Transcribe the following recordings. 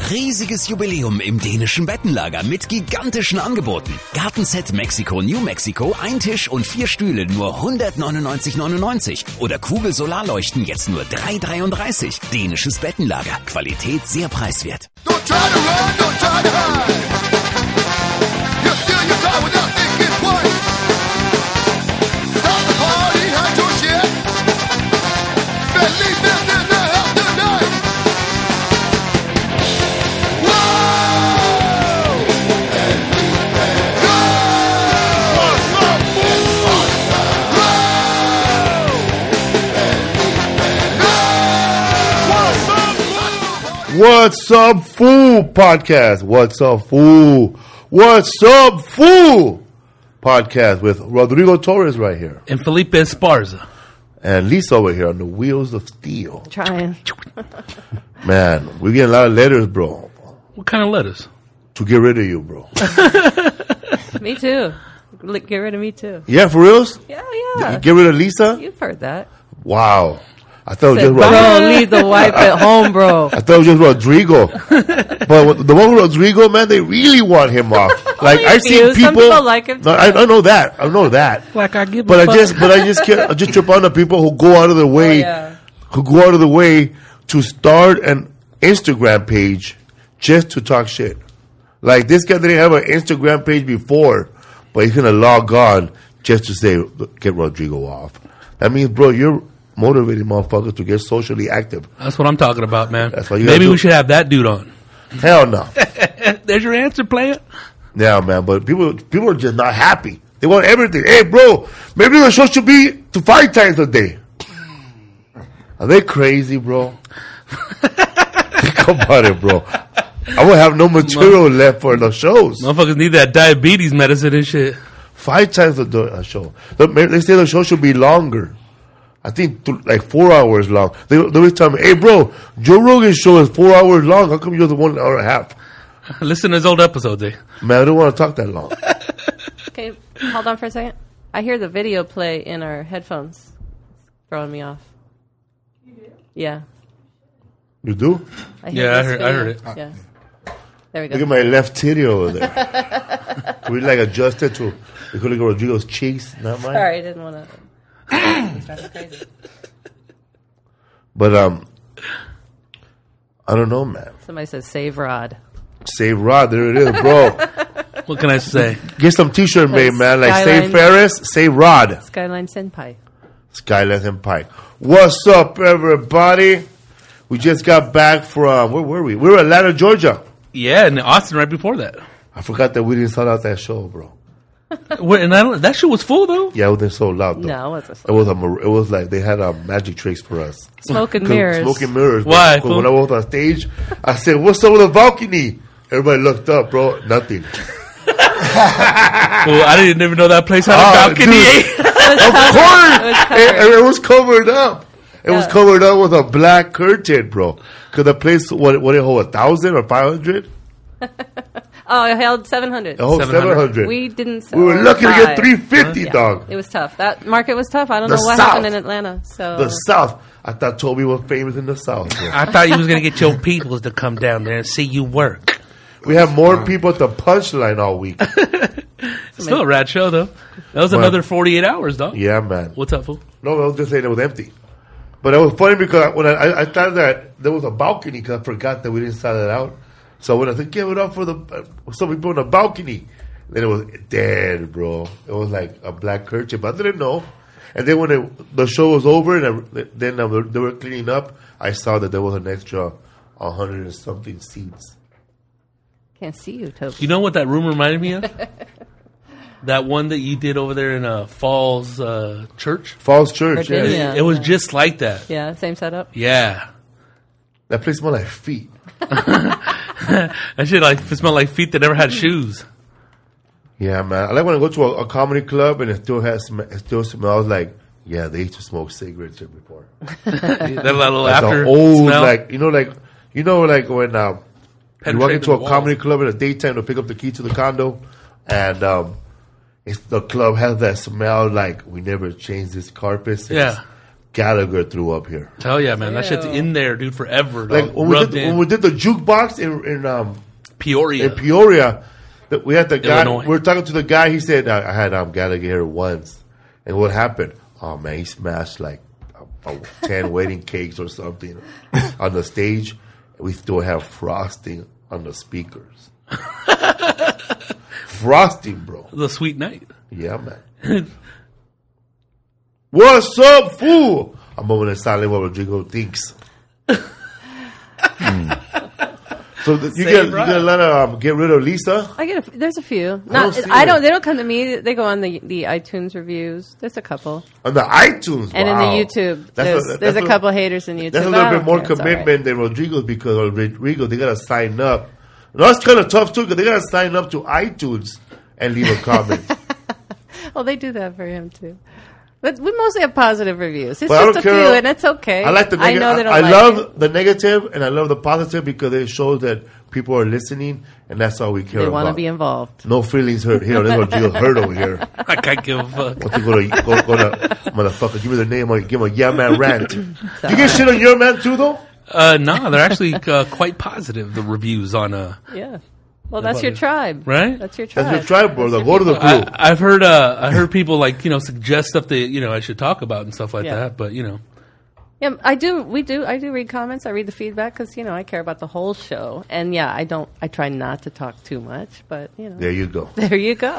Riesiges Jubiläum im dänischen Bettenlager mit gigantischen Angeboten. Gartenset Mexiko New Mexico, ein Tisch und 4 Stühle nur 199,99. Oder Kugelsolarleuchten jetzt nur 3,33. Dänisches Bettenlager. Qualität sehr preiswert. Don't try to run, don't try to hide. You steal your time without thinking twice. Stop the party, hide your shit. Feliz in the house tonight. Whoa! Go! What's up, fool? What's up, fool? Podcast. What's up, fool? What's up, fool? Podcast with Rodrigo Torres right here. And Felipe Esparza. And Lisa over here on the wheels of steel. Trying. Man, we getting a lot of letters, bro. What kind of letters? To get rid of you, bro. Me too. Get rid of me too. Yeah, for reals? Yeah. Get rid of Lisa? You've heard that. Wow. I thought it was Said, just bro, leave the wife at home, bro. I thought it was just Rodrigo. But the one with Rodrigo, man, they really want him off. Like I see people. Some people like him. No, I know that. I know that. Like I give But a I fuck. just trip on the people who go out of their way, who go out of the way to start an Instagram page just to talk shit. Like this guy didn't have an Instagram page before, but he's gonna log on just to say get Rodrigo off. That means, bro, you're motivating motherfuckers to get socially active. That's what I'm talking about, man. That's what you Maybe gotta we do. should have that dude on. Hell no. There's your answer, player. Yeah, man, but people are just not happy. They want everything. Hey, bro, maybe the show should be to 5 times a day. Are they crazy, bro? Think about it, bro. I won't have no material left for the shows. Motherfuckers need that diabetes medicine and shit. 5 times a show. They say the show should be longer. I think like 4 hours long. They always tell me, hey, bro, Joe Rogan's show is 4 hours long. How come you're the 1 hour and a half? Listen to his old episodes, eh? Man, I don't want to talk that long. Okay, hold on for a second. I hear the video play in our headphones. It's throwing me off. You do? Yeah. You do? I Yeah, this I heard video. it. Yeah. There we Look go. at my left titty over there. Can we like adjust it to look at Rodrigo's cheeks, not mine? Sorry, I didn't want to. That's crazy. But I don't know, man. Somebody says save Rod. Save Rod, there it is, bro. What can I say? Get some t-shirt made, man. Like Skyline. Save Ferris, Save Rod. Skyline Senpai. Skyline and Pike. What's up, everybody? We just got back from where were we? We were in Atlanta, Georgia. Yeah, and Austin right before that. I forgot that we didn't sell out that show, bro. And that shit was full, though. Yeah, it wasn't so loud though. No, it's a It was like they had magic tricks for us. smoke and mirrors. Smoke and mirrors. Why, Because when fool? I walked on stage, I said, "What's up with the balcony?" Everybody looked up, bro. Nothing. Well, I didn't even know that place had a balcony. dude. eh? Of course, It it was covered up. It was Yeah. covered up with a black curtain, bro. Because the place, what it hold, 1,000 or 500? Oh, it held 700. It holds 700. We didn't sell We were lucky to get 5. 350, Yeah. dog. It was tough. That market was tough. I don't The know what South. happened in Atlanta. So The South. I thought Toby was famous in the South, bro. I thought you was going to get your peoples to come down there and see you work. We have more people at the punchline all week. Still a rad show, though. That was another 48 hours, dog. Yeah, man. What's up, fool? No, I was just saying it was empty. But it was funny because when I thought that there was a balcony because I forgot that we didn't sell it out. So when I said, give it up for some people on the balcony, then it was dead, bro. It was like a black curtain, but I didn't know. And then when the show was over and then they were cleaning up, I saw that there was an extra 100 and something seats. can't see you, Toby. You know what that room reminded me of? That one that you did over there in Falls Church? Falls Church, Virginia. yeah. It was just like that. Yeah, same setup. Yeah. That place smelled like feet. That shit like smelled like feet that never had shoes. Yeah, man. I like when I go to a comedy club and it still smells like, yeah, they used to smoke cigarettes here before. That little Like after the old, smell. like when you walk Penetrating into a the comedy walls. club in the daytime to pick up the key to the condo, and the club has that smell like we never changed this carpet since Yeah. Gallagher threw up here. Hell yeah, man. That shit's Ew. in there, dude, forever. Like Dog. when Rubbed we did the jukebox in Peoria. Peoria, we had the guy. Illinois. We were talking to the guy. He said, "I had Gallagher here once, and what happened? Oh man, he smashed like 10 wedding cakes or something on the stage. We still have frosting on the speakers. Frosting, bro. The sweet night. Yeah, man. What's up, fool? I'm moving in silent what Rodrigo thinks." So you get a lot of get rid of Lisa. I get there's a few. don't see I don't. them. They don't come to me. They go on the iTunes reviews. There's a couple, On the iTunes, and wow. in the YouTube, That's there's a- a couple haters in YouTube. That's a I little don't bit more care, it's all right. commitment than Rodrigo's because Rodrigo, they got to sign up. No, that's kind of tough too because they got to sign up to iTunes and leave a comment. Well, they do that for him too. But we mostly have positive reviews. It's But I just don't a care. few, and it's okay. I like the I negative. know they don't I like love it. the negative and I love the positive because it shows that people are listening and that's all we care They about. want to be involved. No feelings hurt here. That's Rodrigo's hurt over here. I can't give a fuck. Want to go to motherfucker? Give me the name. Or give him a yeah man rant. Do you get shit on your man too though? No, they're actually quite positive, the reviews on... Yeah. Well, that's your tribe, Right? That's your tribe. That's your tribe, bro. That's Go to the crew. I've heard I heard people like, suggest stuff that, I should talk about and stuff like Yeah. that, but, Yeah, I do. I do read comments. I read the feedback because I care about the whole show. And yeah, I try not to talk too much, but There you go. there you go.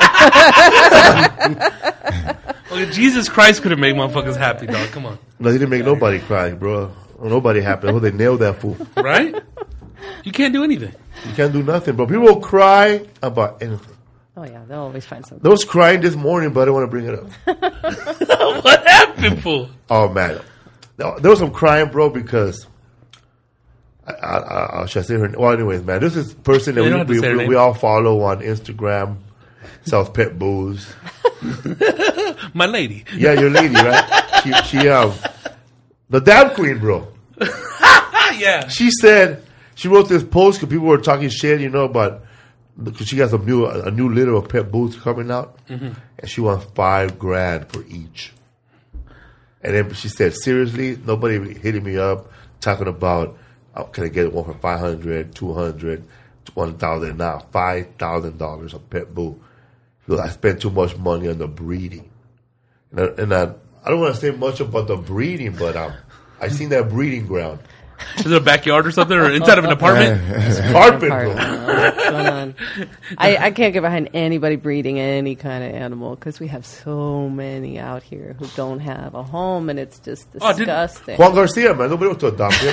Well, Jesus Christ could have made motherfuckers happy, dog. Come on. No, he didn't make nobody cry, bro. Nobody happy. Oh, they nailed that fool. Right? You can't do anything. You can't do nothing, bro. People will cry about anything. Oh yeah, they'll always find something. There was crying this morning, but I don't want to bring it up. What happened, fool? Oh, man. There was some crying, bro, because... should I say her name? Well, anyways, man. This is a person You don't have to say her that name. we all follow on Instagram. Sells pet booze. My lady. Yeah, your lady, right? She the damn queen, bro. Yeah. She said... She wrote this post because people were talking shit, about... Because she has a new litter of pet booze coming out. And she wants $5,000 for each. And then she said, seriously, nobody hitting me up talking about, can I get one for $500, $200, $1,000, now $5,000 of pet boo. Because I spent too much money on the breeding. And I don't want to say much about the breeding, but I seen that breeding ground. Is it a backyard or something, or inside of an apartment? Carpet, Part. bro. What's going on? I can't get behind anybody breeding any kind of animal because we have so many out here who don't have a home, and it's just Oh, didn't- disgusting. Juan Garcia, man. Nobody wants to adopt him.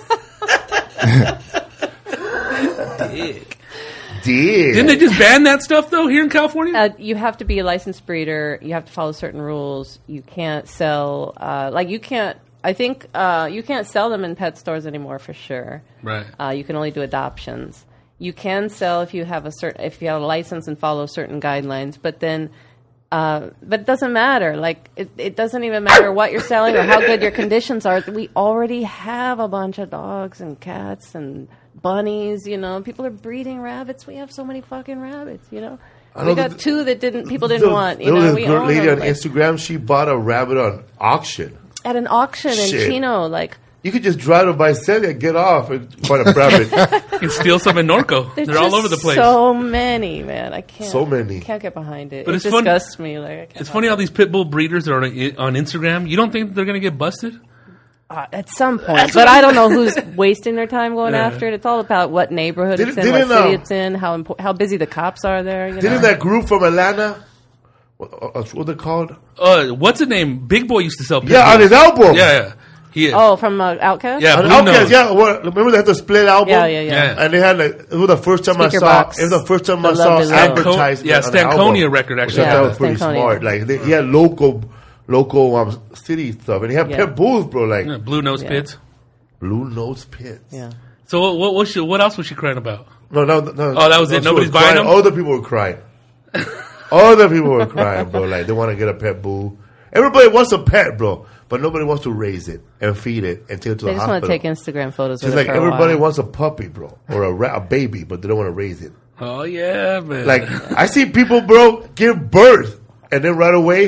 Dick. Dig. Didn't they just ban that stuff, though, here in California? You have to be a licensed breeder. You have to follow certain rules. You can't sell, you can't. I think you can't sell them in pet stores anymore for sure. Right. You can only do adoptions. You can sell if you have a license and follow certain guidelines, but it doesn't matter. Like it doesn't even matter what you're selling or how good your conditions are. We already have a bunch of dogs and cats and bunnies. People are breeding rabbits. We have so many fucking rabbits. We know got that- two that people didn't want. There was We this girl, own lady them, on Instagram. She bought a rabbit on auction. at an auction in Shit. Chino. You could just drive to Visalia, get off, and buy a rabbit. You can steal some in Norco. There's They're all just over the place. So many, man. I can't. So many. Can't get behind it. But It it's fun- disgusts me. Like I can't It's funny how these pit bull breeders are on Instagram. You don't think they're going to get busted? At some point, but I don't know who's wasting their time going after it. It's all about what neighborhood it's in, what Didn't, city it's in, how busy the cops are there. Didn't that group from Atlanta, what they called? What's the name? Big Boy used to sell pit Yeah, on bulls. his album. Yeah. He is. Oh, from Outcast? Yeah, On Blue Outkast, Nose. yeah. Remember they had the split album? Yeah. Yeah. And they had it was the first time Speaker I saw. box. It was the first time The I saw Love Below. advertisement. Yeah, on the Stankonia album, record, which actually. I thought was pretty Stankonia. smart. Like he had local city stuff, and he had Yeah. pet bulls, bro. Like Yeah, Blue Nose Yeah. Pits. blue nose pits. Yeah. So what else was she crying about? No. Oh, that was it? she Nobody's was buying crying. them? Other people were crying. Other people were crying, bro. Like they want to get a pet bull. Everybody wants a pet, bro, but nobody wants to raise it and feed it and take it to They the just want hospital. to take Instagram photos It's with like it for a everybody while. wants a puppy, bro, or a baby, but they don't want to raise it. Oh, yeah, man. Like I see people, bro, give birth, and then right away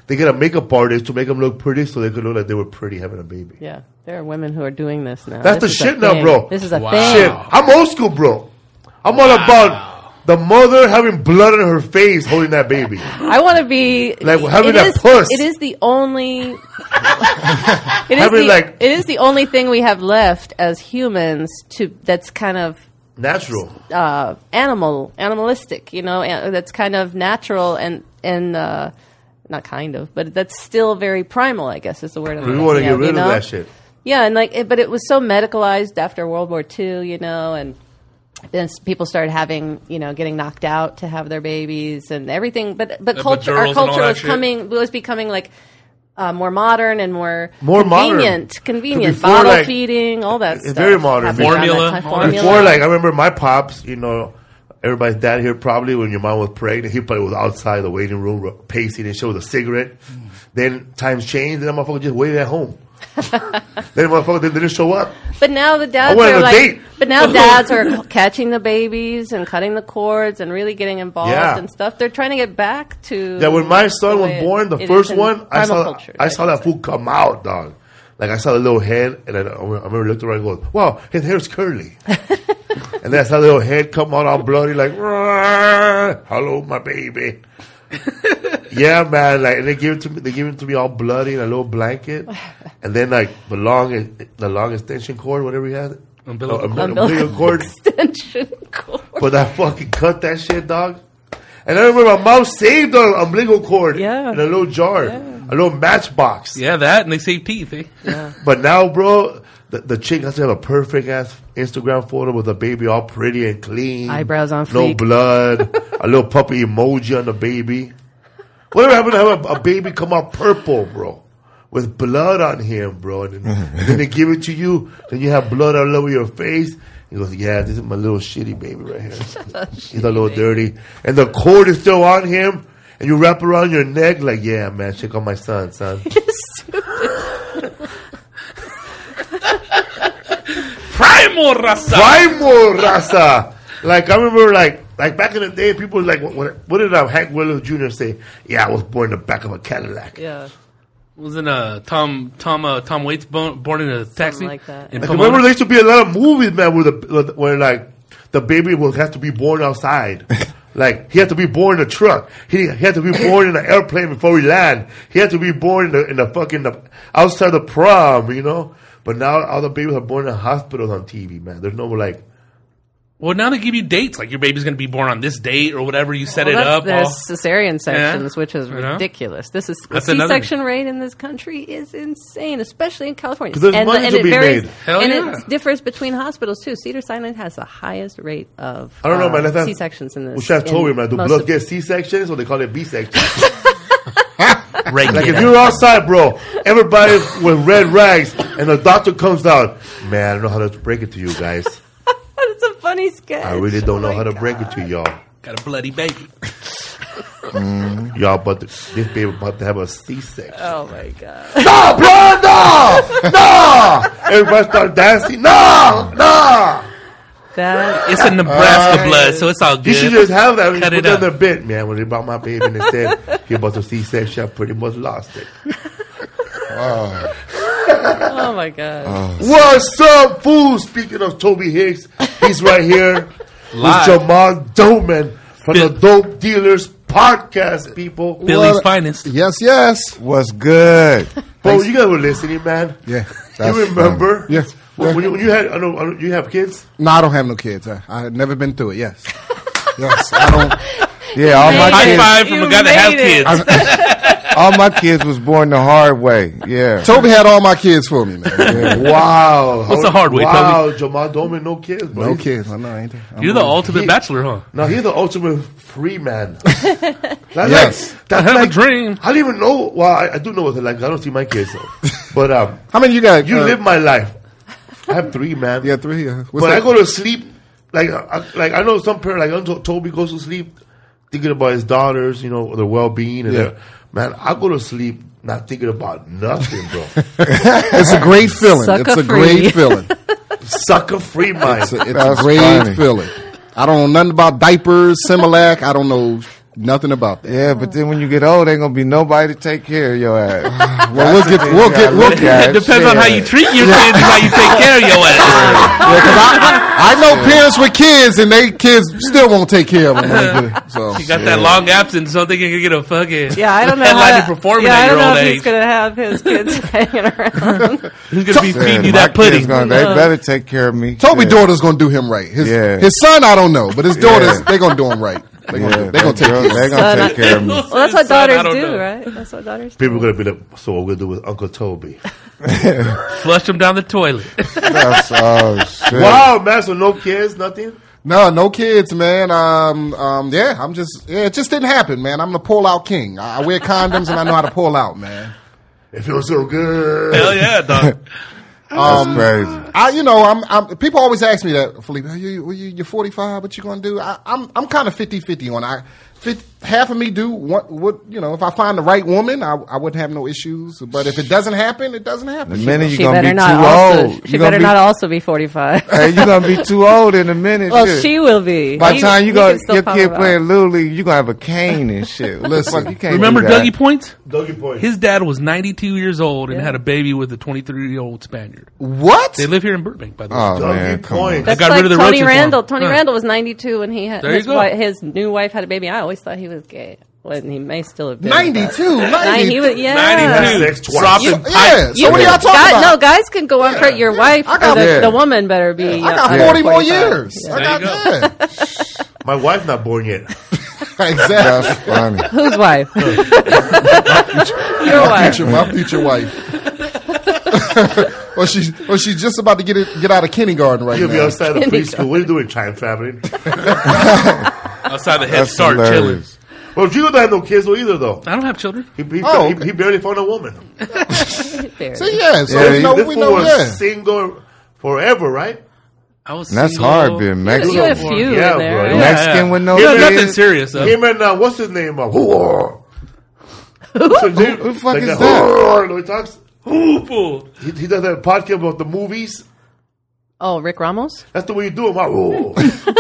they get a makeup artist to make them look pretty, so they could look like they were pretty having a baby. Yeah, there are women who are doing this now. That's This the is a shit now, thing. bro. This is a Wow. thing. Shit, I'm old school, bro. I'm all about the mother having blood on her face holding that baby. I want to be Like, having it that is- puss. It is the only. It is Having, the, like- it is the only thing we have left as humans to that's kind of Natural. animalistic, that's kind of natural and not kind of, but that's still very primal, I guess is the word. We want to get rid of that shit. Yeah, and but it was so medicalized after World War II, and then people started having, getting knocked out to have their babies and everything. But culture, epidurals our and all culture that shit. was becoming like more modern and more modern. convenient. Before, Bottle like, feeding, all that it's stuff. very modern. happened around Formula. that time. Before, like, I remember my pops, everybody's dad here probably, when your mom was pregnant, he probably was outside the waiting room pacing and shit with a cigarette. Then times changed, and that motherfucker just waited at home. Then motherfucker didn't show up. But now the dads I went are on a like, date. but now dads are catching the babies and cutting the cords and really getting involved Yeah. and stuff. They're trying to get back to. Yeah, when my son the was way born, the it first is in one, I primal saw culture, I saw should that say. fool come out, dog. Like, I saw the little head, and I remember looked around and goes, wow, his hair's curly. And then I saw the little head come out all bloody, like, "Rah, hello, my baby. Yeah, man. Like, and they give it to me all bloody in a little blanket, and then like the long extension cord, whatever he had, umbilical cord. Extension cord. But I fucking cut that shit, dog. And I remember my mom saved the umbilical cord Yeah. in a little jar, a little matchbox. Yeah, that, and they save teeth, eh? But now, bro, the chick has to have a perfect ass Instagram photo with a baby all pretty and clean, Eyebrows on no fleek. blood, a little puppy emoji on the baby. Whatever happened to have a baby come out purple, bro, with blood on him, bro? And then they give it to you, then you have blood all over your face. He goes, yeah, this is my little shitty baby right here. He's a little dirty. And the cord is still on him, and you wrap around your neck like, yeah, man, check on my son. Primal raza. Primo raza. Like, I remember, like back in the day, people like, what did Hank Williams Jr. say? Yeah, I was born in the back of a Cadillac. Yeah. Wasn't Tom Waits born in a taxi? like that. In Like, Pomona? remember, there used to be a lot of movies, man, where like the baby will have to be born outside. Like, he had to be born in a truck. He had to be born in an airplane before he land. He had to be born in the fucking outside the prom, But now all the babies are born in hospitals on TV, man. There's no like. Well, now they give you dates. Like, your baby's going to be born on this date or whatever. You set it up. There's all- cesarean sections, which is You know? ridiculous. The That's another- C-section rate in this country is insane, especially in California. 'Cause there's money to it be varies, made. Hell and yeah. it differs between hospitals too. Cedars-Sinai has the highest rate of I don't know, man. That's C-sections in this. Well, Chef told me, man. Do most blood of- get C-sections or they call it B-sections? Regular. Like, if you're outside, bro, everybody with red rags, and the doctor comes out, man, I don't know how to break it to you guys. That's a funny sketch. I really don't know Oh my how to God. break it to y'all. Got a bloody baby. Y'all, but this baby about to have a C-section. Oh my God. No, bro, no! No! Everybody start dancing. No! No! That It's a Nebraska blood, so it's all good. You should just have that. Cut Put it that up. in the bit, man. When they brought my baby and they said he about to C-section, I pretty much lost it. oh my God. What's up, fool? Speaking of Toby Hicks, he's right here Live. with Jamal Doman from Bill- the Dope Dealers Podcast, people. Billy's What? finest. Yes. What's good? Bro, you guys were listening, man. Yeah. You remember? Yes. When you had, I know you have kids? No, I don't have no kids. I had never been through it. Yes. Yes. I don't. Yeah, all my High kids, five from You a guy that has made it. kids. all my kids was born the hard way. Yeah. Toby had all my kids for me, man. Yeah. Wow. What's the hard way, Wow, Jamal Doman, no kids, bro. No He's- kids. I know. Ain't there? You're the ultimate He- bachelor, huh? No, he's the ultimate free man. That's Yes. that's I have like, a dream. I don't even know. Well, I do know what it's like. I don't see my kids though. But How many you got? you live my life. I have 3, man. Yeah, 3. Yeah. What's But that? I go to sleep like I know some parents like I know Toby goes to sleep thinking about his daughters, their well being, and Yeah. man, I go to sleep not thinking about nothing, bro. It's a great feeling. Sucker It's a free. great feeling. Sucker free mind. It's a That's great funny. feeling. I don't know nothing about diapers, Similac. I don't know nothing about that. Yeah, but then when you get old, ain't gonna be nobody to take care of your ass. Well, we'll get. It depends on how you treat your kids and how you take care of your ass. I know parents with kids and they kids still won't take care of them. When they get it, so You got that long absence, so they can get a fucking Yeah, I don't know headlining how. performance Yeah, I at don't your know old if age. he's gonna have his kids hanging around. Who's gonna be feeding you My that pudding? kids they better take care of me. Toby Yeah. daughter's gonna do him right. His son, I don't know, but his daughters, they gonna do him right. They gonna take care of him. They're gonna take care of me. Well, that's what Son, I daughters don't do, know. right? That's what daughters do. People are gonna be like, so what we're gonna do with Uncle Toby? Flush them down the toilet. That's, oh shit. Wow, man! So no kids, nothing. No kids, man. Yeah, it just didn't happen, man. I'm the pull out king. I wear condoms and I know how to pull out, man. It feels so good. Hell yeah, dog. That's crazy. I'm people always ask me that, Felipe, you're 45, what you gonna do? I'm kind of 50-50 on half of me do what if I find the right woman, I wouldn't have no issues. But if it doesn't happen, it doesn't happen. The minute She you're gonna better be not too also. old. She You better gonna not also be 45. Hey, you're gonna be too old in a minute. Well, shit. she will be. By the time you can go, still your pop kid her playing out. Little League, you gonna have a cane and shit. Listen, you can't Remember do that. Dougie Points? Dougie Point. His dad was 92 years old and had a baby with a 23-year-old Spaniard. What? They live here in Burbank, by the way. Oh man, Dougie come on. Point. I That's got like rid of the Tony roaches Randall. one. Tony Huh. Randall was 92 when he had There you go. his new wife had a baby. I always thought he was gay. Well, he may still have been. 92, 90. He was, yeah. 92. Sex twice. Dropping Yeah. pipe. So what are y'all talking about? No, guys can go on for your wife. I got- or Yeah. the woman better be. I got under 40 more 45. years. Yeah. I got There you that. My wife's not born yet. Exactly. That's funny. Whose wife? Your wife. My future wife. Well, she's just about to get out of kindergarten right You'll be now. outside of preschool. What are you doing, time traveling? Outside the Head That's Start chilling. hilarious. Well, Gio don't have no kids either, though. I don't have children. He Oh, he barely found a woman. There. So yeah, so Yeah, we know, This we fool know was that. single forever, right? I was And that's single. hard being Mexican. You had a few Yeah, in there. bro. right? Yeah. Mexican with no Yeah, kids. nothing serious, though. Him and what's his name? Who Who the fuck is that? He talks. Ooh, fool. He does that podcast about the movies. Oh, Rick Ramos? That's the way you do him. Oh.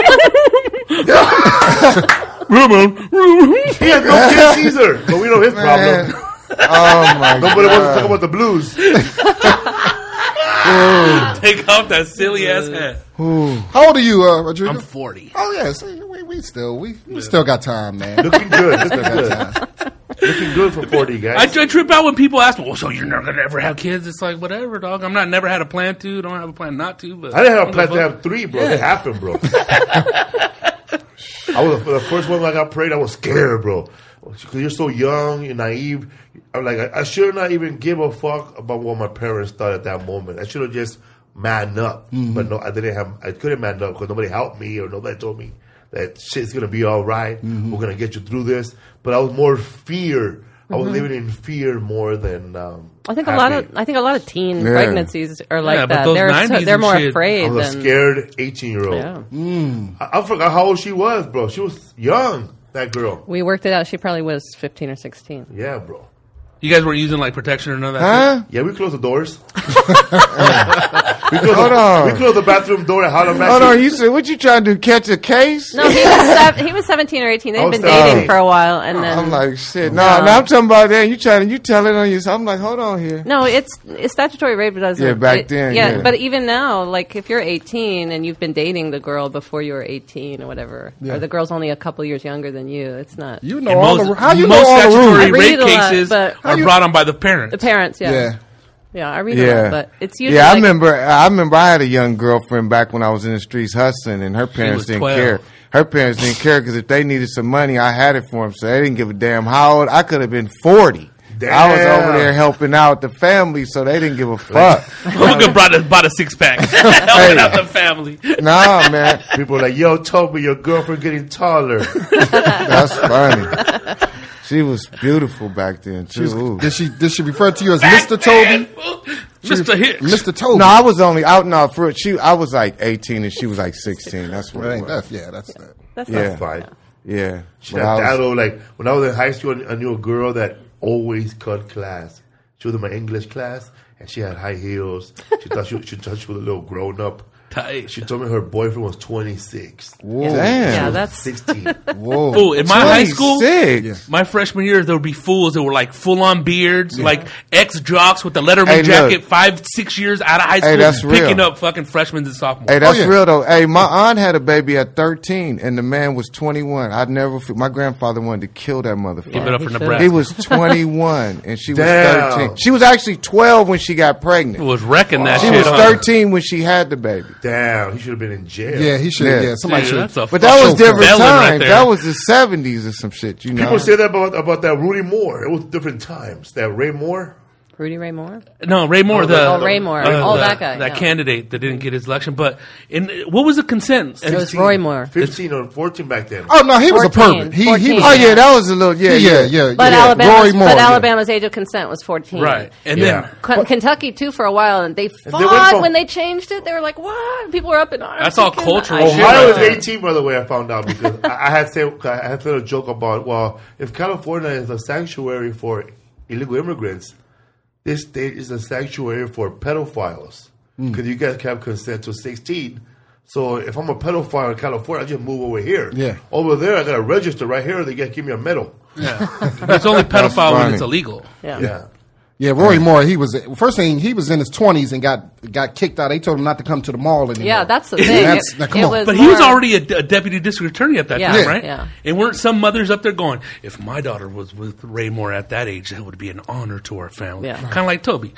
He has no kids either, but we know his Man. problem. Oh my Nobody wants to god. talk about the blues. Take off that silly ass hat. How old are you, Rodrigo? I'm 40. Oh yeah, see, we still got time, man. Looking good. Looking good. Looking good for 40, guys. I trip out when people ask me, "Well, so you're not gonna ever have kids?" It's like whatever, dog. I'm not never had a plan to. Don't have a plan not to. But I didn't have a plan to have 3, bro. It happened, bro. I was the first one when I got prayed. I was scared, bro. Because you're so young, you're naive. I'm like, I should not even give a fuck about what my parents thought at that moment. I should have just manned up. But no, I couldn't man up because nobody helped me or nobody told me that shit's gonna be all right. We're gonna get you through this. But I was more fear. I was living in fear more than. I think a happy. lot of teen Yeah. pregnancies are like Yeah, but that. those 90s They're and more shit, afraid I was a than scared 18-year-old. Yeah. I forgot how old she was, bro. She was young. That girl. We worked it out. She probably was 15 or 16. Yeah, bro. you guys weren't using like protection or none of that. Huh? Yeah, we closed the doors. Hold on. We closed the bathroom door at Holland Hold on, you said what you trying to do? Catch a case? No, he was 17 or 18. They'd Oh, been 17. dating for a while, and then I'm like shit. No, I'm talking about that. You tell it on yourself. I'm like, hold on here. no, it's statutory rape. Doesn't Yeah, back then, yeah. But even now, like if you're 18 and you've been dating the girl before you were 18 or whatever, or the girl's only a couple years younger than you, it's not You know And all most, the how you know most all the statutory rules. I read rape a lot, cases but- are brought on by the parents. the parents. Yeah, Yeah. yeah, I read a Yeah, lot, but it's usually yeah. I like, remember. I had a young girlfriend back when I was in the streets hustling, and her parents was didn't 12. care. Her parents didn't care because if they needed some money, I had it for them. So they didn't give a damn how old. I could have been 40. I was Damn. over there helping out the family, so they didn't give a fuck. Logan bought a 6-pack. Helping out the family. Nah, man, People are like, yo, Toby, your girlfriend getting taller. that's funny. She was beautiful back then too. Did she refer to you as Mr. Toby? Mr. Hitch. Mr. Toby. No, I was only out now for I was like 18 and she was like 16. That's what it Right, was. that's that. that's Yeah. not Fine. Yeah. She But had I that was- old, like, when I was in high school, I knew a girl that always cut class. She was in my English class, and she had high heels. She thought she was a little grown up. Tight. She told me her boyfriend was 26. Whoa. Damn. Yeah, that's 16. Whoa. Oh, in my high school, 26. my freshman year, there would be fools that were like full on beards, like ex-jocks with the Letterman Hey, jacket, look. 5-6 years out of high school, that's picking real. up fucking freshmen and sophomores. Hey, that's yeah. real though. Hey, my aunt had a baby at 13, and the man was 21. I'd never. My grandfather wanted to kill that motherfucker. Give it up he for should. Nebraska. He was 21, and she was Damn. 13. She was actually 12 when she got pregnant. was wrecking that She shit. was huh? 13 when she had the baby. Damn, he should have been in jail. Yeah, he should. Yeah. Yeah, somebody Dude, should. that's a But that was fucking different felon right times. there. That was the 70s or some shit, you know. People say that about that Rudy Moore. It was different times. That Ray Moore. Rudy Ray Moore. No, Ray Moore, Ray Moore. That guy. that yeah. candidate that didn't get his election. But what was the consent? It was Roy Moore. 15 or 14 back then. Oh no, he was a 14, pervert. He 14. was. Oh yeah, that was a little yeah. But Roy Moore. yeah. Alabama's age of consent was 14. Right, and Yeah. then Kentucky too for a while, and they they fought went from- when they changed it. They were like, "What?" People were up in arms. That's all You cannot- cultural I shit know. Ohio right is there. 18, by the way. I found out because I had said a joke about, well, if California is a sanctuary for illegal immigrants, this state is a sanctuary for pedophiles because you guys have consent to 16. So if I'm a pedophile in California, I just move over here. Yeah. Over there, I got to register right here. They got to give me a medal. yeah. But it's only pedophile when funny. it's illegal. Yeah. Yeah. Yeah, Roy Moore. He was first thing. He was in his 20s and got kicked out. They told him not to come to the mall anymore. Yeah, that's the thing. That's- now, come on. But he was more- already a deputy district attorney at that Yeah. time, Yeah. right? Yeah. And weren't some mothers up there going, if my daughter was with Ray Moore at that age, that would be an honor to our family. Yeah. Kind of like Toby.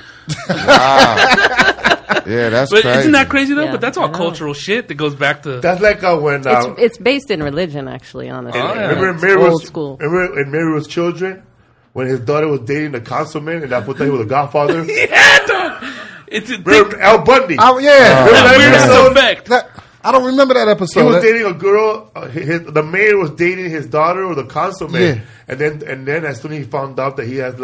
Yeah, that's But crazy. isn't that crazy, though? Yeah, but that's all I know. cultural shit that goes back to... That's like when... It's based in religion, actually. Honestly, yeah. remember in It's Mary old was, school. Remember in Mary was Children? When his daughter was dating the councilman and I thought he was a godfather? yeah, dog. It's a Remember Al Bundy? Oh yeah. Remember that weirdest episode? effect. I don't remember that He episode. was dating a girl. The mayor was dating his daughter or the councilman. Yeah. And then as soon as he found out that he has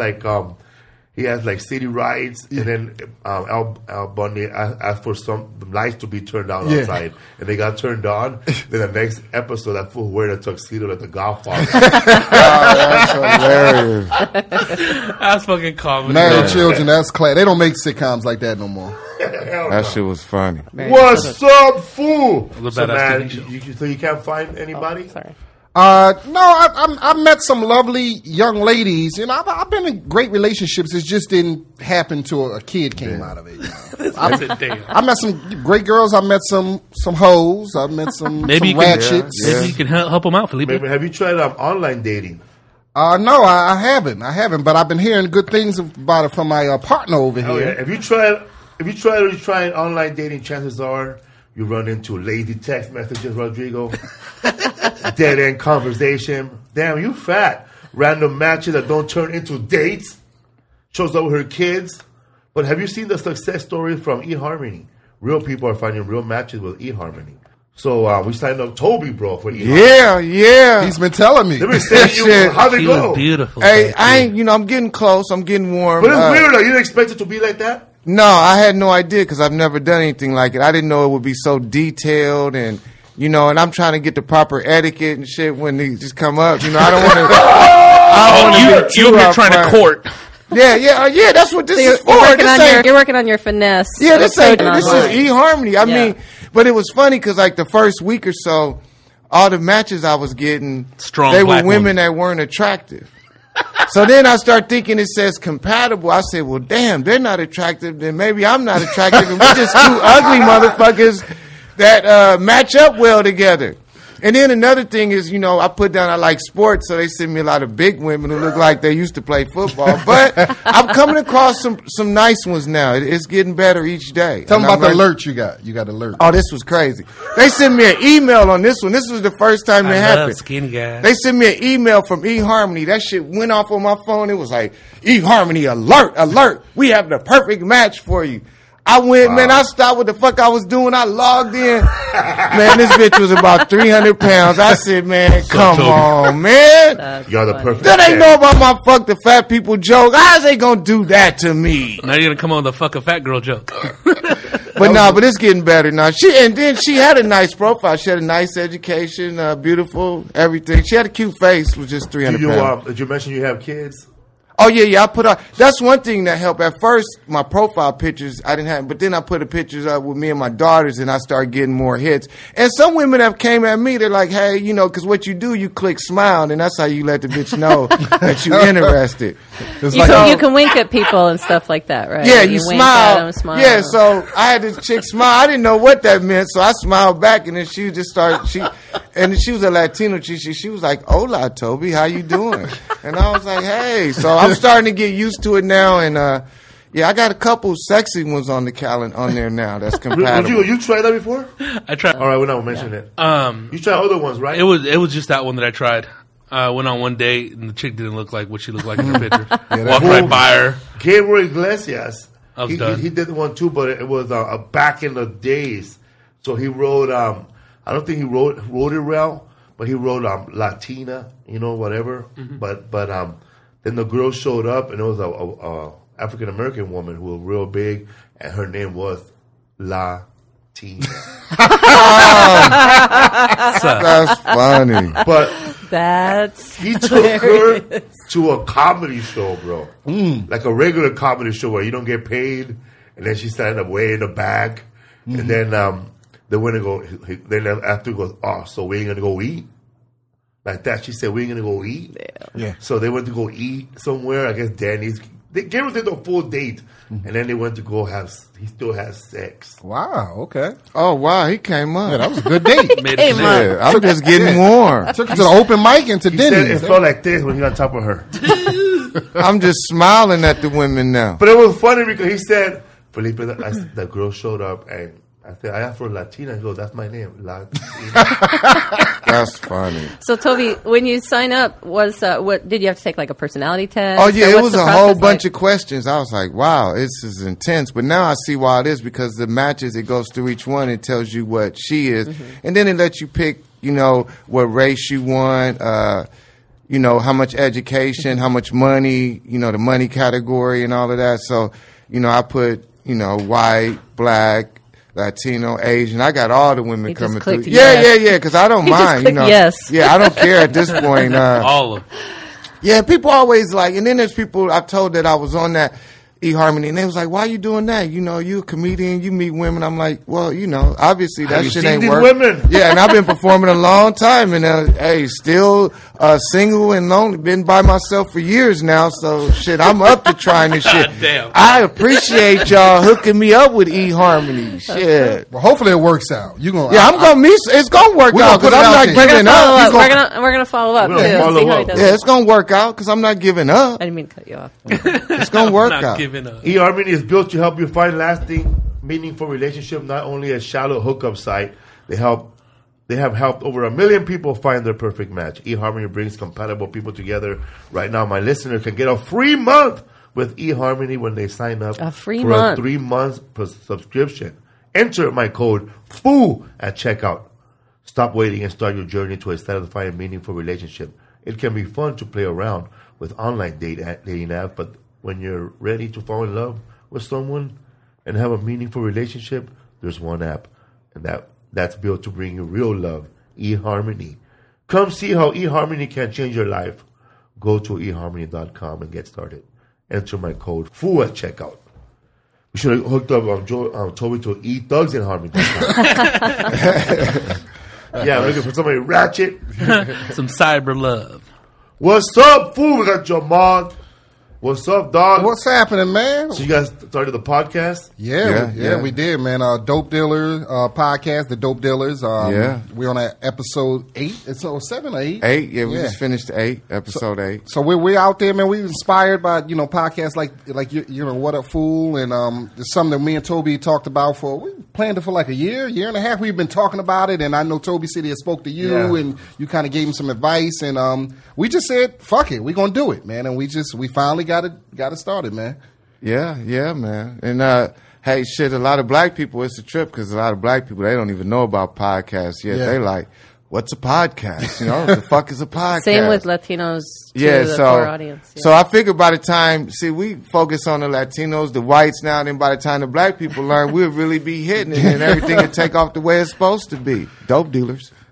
like city rights, and then Al Bundy asked for some lights to be turned on Yeah. outside, and they got turned on. Then the next episode, that fool wearing a tuxedo like the Godfather. That's hilarious. That's fucking comedy. Married Children. That's class. They don't make sitcoms like that no more. That shit was funny. What's up, fool? The So, badass man, TV show. so you can't find anybody? Sorry. No, I met some lovely young ladies. You know, I've been in great relationships. It just didn't happen till a kid came out of it. You know? I said, damn. I met some great girls. I met some hoes. I met some, Maybe some you can, ratchets. maybe you can help them out, Felipe. Maybe, have you tried online dating? No, I haven't. But I've been hearing good things about it from my partner over Oh, here. yeah. If you try online dating, chances are you run into lazy text messages, Rodrigo. Dead end conversation. Damn, you fat. Random matches that don't turn into dates. Shows up with her kids. But have you seen the success stories from eHarmony? Real people are finding real matches with eHarmony. So we signed up Toby, bro, for eHarmony. Yeah. He's been telling me. They've been saying you, Shit. how'd it She go? was beautiful. Hey, I ain't. I'm getting close. I'm getting warm. But it's weird though. You didn't expect it to be like that? No, I had no idea because I've never done anything like it. I didn't know it would be so detailed and, and I'm trying to get the proper etiquette and shit when they just come up. I don't want to. You're trying to court. Yeah. That's what this is for. You're working on your finesse. Yeah, this is online. eHarmony. I Yeah. mean, but it was funny because like the first week or so, all the matches I was getting, Strong they were black women women. that weren't attractive. So then I start thinking it says compatible. I said, well, damn, they're not attractive. Then maybe I'm not attractive. And we're just two ugly motherfuckers that match up well together. And then another thing is, I put down I like sports, so they send me a lot of big women who look like they used to play football. But I'm coming across some nice ones now. It's getting better each day. Tell them And about the I'm alert you got. You got alert. Oh, this was crazy. They sent me an email on this one. This was the first time it I love happened. skinny guys. They sent me an email from eHarmony. That shit went off on my phone. It was like, eHarmony, alert. We have the perfect match for you. I went, man, I stopped what the fuck I was doing. I logged in. Man, this bitch was about 300 pounds. I said, man, come Toby. on, man. You're the perfect That ain't match. know about my fuck the fat people joke. How's they gonna do that to me? Now you're going to come on with the fuck a fat girl joke. But no, but it's getting better now. She had a nice profile. She had a nice education, beautiful, everything. She had a cute face, was just 300 pounds. Did you mention you have kids? Oh yeah. I put up. That's one thing that helped. At first, my profile pictures I didn't have, but then I put the pictures up with me and my daughters, and I started getting more hits. And some women have came at me. They're like, "Hey, you know, because what you do, you click smile, and that's how you let the bitch know that you're interested." You can wink at people and stuff like that, right? Yeah, you wink at smile. them, smile. Yeah, so I had this chick smile. I didn't know what that meant, so I smiled back, and then she just started. She was a Latino chick. She was like, "Hola, Toby, how you doing?" And I was like, "Hey." So I'm starting to get used to it now, and yeah, I got a couple sexy ones on the calendar on there now. That's compatible. You tried that before? I tried. All right, we're not mentioning it. You tried other ones, right? It was just that one that I tried. I went on one date and the chick didn't look like what she looked like in her picture. Walked right by her. Gabriel Iglesias. I was done. He did one too, but it was back in the days. So he wrote. I don't think he wrote it well, but he wrote Latina, whatever. Mm-hmm. But then the girl showed up, and it was a African American woman who was real big, and her name was Latina. That's funny. But he took her to a comedy show, bro. Like a regular comedy show where you don't get paid, and then she started up way in the back, and then they went to go. Then after he goes, "Oh, so we ain't gonna go eat?" Like that, she said, "We ain't gonna go eat." Yeah. So they went to go eat somewhere. I guess Danny's. They gave us a full date, and then they went to go have. He still has sex. Wow. Okay. Oh wow, he came up. Yeah, that was a good date. Yeah, I'm just getting warm. Took her to the open mic and to He said Denny's. it felt like this when he got on top of her. I'm just smiling at the women now. But it was funny because he said, Felipe, the girl showed up, and I said, I asked for Latina. He goes, "That's my name, Latina." That's funny. So, Toby, when you sign up, what did you have to take, like a personality test? Oh yeah, Or it what's was the a whole process bunch like? of questions. I was like, wow, this is intense. But now I see why it is, because the matches, it goes through each one. It tells you what she is. And then it lets you pick, what race you want, how much education, how much money, the money category and all of that. So, I put, white, black, Latino, Asian. I got all the women You just coming through. clicked yes. Yeah, because I don't You just mind. clicked yes. Yeah, I don't care at this point. All of them. Yeah, people always like, and then there's people I've told that I was on that eHarmony, and they was like, "Why you doing that? You a comedian, you meet women." I'm like, well, obviously that shit ain't working. Women? Yeah, and I've been performing a long time, and hey, still single and lonely. Been by myself for years now, so shit, I'm up to trying this shit. Damn. I appreciate y'all hooking me up with eHarmony. Shit. Well, hopefully it works out. You gonna? Yeah, it's gonna work We're gonna out put because it I'm out not there. giving up. We're gonna follow up We're too. gonna follow See how he up. does. Yeah, it's gonna work out because I'm not giving up. I didn't mean to cut you off. It's gonna work Not out. giving up. eHarmony is built to help you find lasting, meaningful relationship. Not only a shallow hookup site, they have helped over 1 million people find their perfect match. eHarmony brings compatible people together. Right now, my listener can get a free month with eHarmony when they sign up A free for month. a 3-month subscription. Enter my code FOO at checkout. Stop waiting and start your journey to a satisfying, meaningful relationship. It can be fun to play around with online dating apps, but when you're ready to fall in love with someone and have a meaningful relationship, there's one app, and that's built to bring you real love, eHarmony. Come see how eHarmony can change your life. Go to eHarmony.com and get started. Enter my code FOO at checkout. We should have hooked up Toby to eThugsInHarmony.com. Yeah, I'm looking for somebody ratchet. Some cyber love. What's up, fool? We got Jamal. What's up, dog? What's happening, man? So you guys started the podcast? Yeah, we did, man. Dope Dealer podcast, the Dope Dealers. We're on episode 8. It's 7 or 8. 8, yeah, we just finished 8, episode 8. So we're out there, man. We're inspired by podcasts like What Up Fool, and it's something that me and Toby talked about we planned it for like a year and a half. We've been talking about it, and I know Toby said he spoke to you, and you kind of gave him some advice, and we just said, "Fuck it, we're gonna do it, man." And we finally got it started, man. Yeah, man. And hey, shit, a lot of black people, it's a trip because a lot of black people, they don't even know about podcasts yet. Yeah. They like, what's a podcast? What the fuck is a podcast? Same with Latinos to the core audience. Yeah. So I figure by the time, we focus on the Latinos, the whites now, then by the time the black people learn, we'll really be hitting it and everything will take off the way it's supposed to be. Dope Dealers.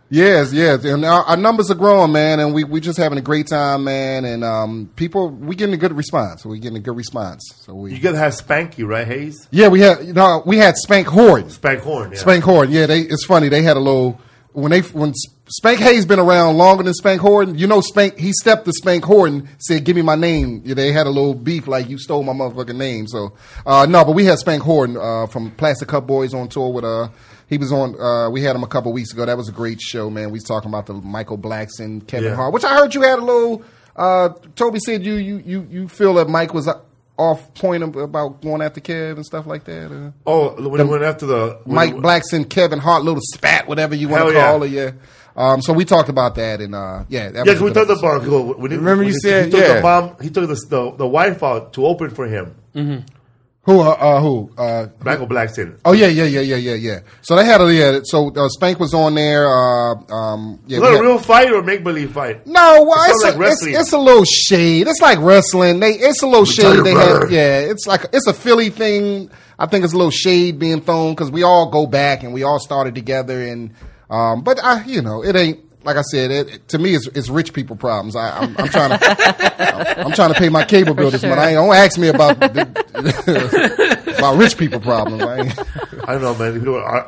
Yes, and our numbers are growing, man, and we just having a great time, man, and we getting a good response. So You gotta have Spanky, right, Hayes? Yeah, we had Spank Horton. Spank Horn, yeah. Spank Horton, yeah. It's funny. They had a little when Spank Hayes been around longer than Spank Horton. You know, he stepped to Spank Horton, said, "Give me my name." Yeah, they had a little beef, like you stole my motherfucking name. So no, but we had Spank Horton from Plastic Cup Boys on tour with He was on. We had him a couple weeks ago. That was a great show, man. We was talking about the Michael Blackson, Kevin Hart, which I heard you had a little. Toby said you feel that Mike was off point about going after Kev and stuff like that. When he went after the Mike Blackson, Kevin Hart, little spat, whatever you want to call it. Yeah. So we talked about that, and that we talked about. Remember you said he took the bomb. He took the wife out to open for him. Mm-hmm. Who? Michael Blackson. Oh yeah. So they had so Spank was on there. Was that a real fight or make believe fight? No, well, it's a little shade. It's like wrestling. It's a little shade. It's a Philly thing. I think it's a little shade being thrown because we all go back and we all started together. And but it ain't. Like I said, to me, it's rich people problems. I'm trying to pay my cable bill this month. Don't ask me about rich people problems. I don't know, man. People are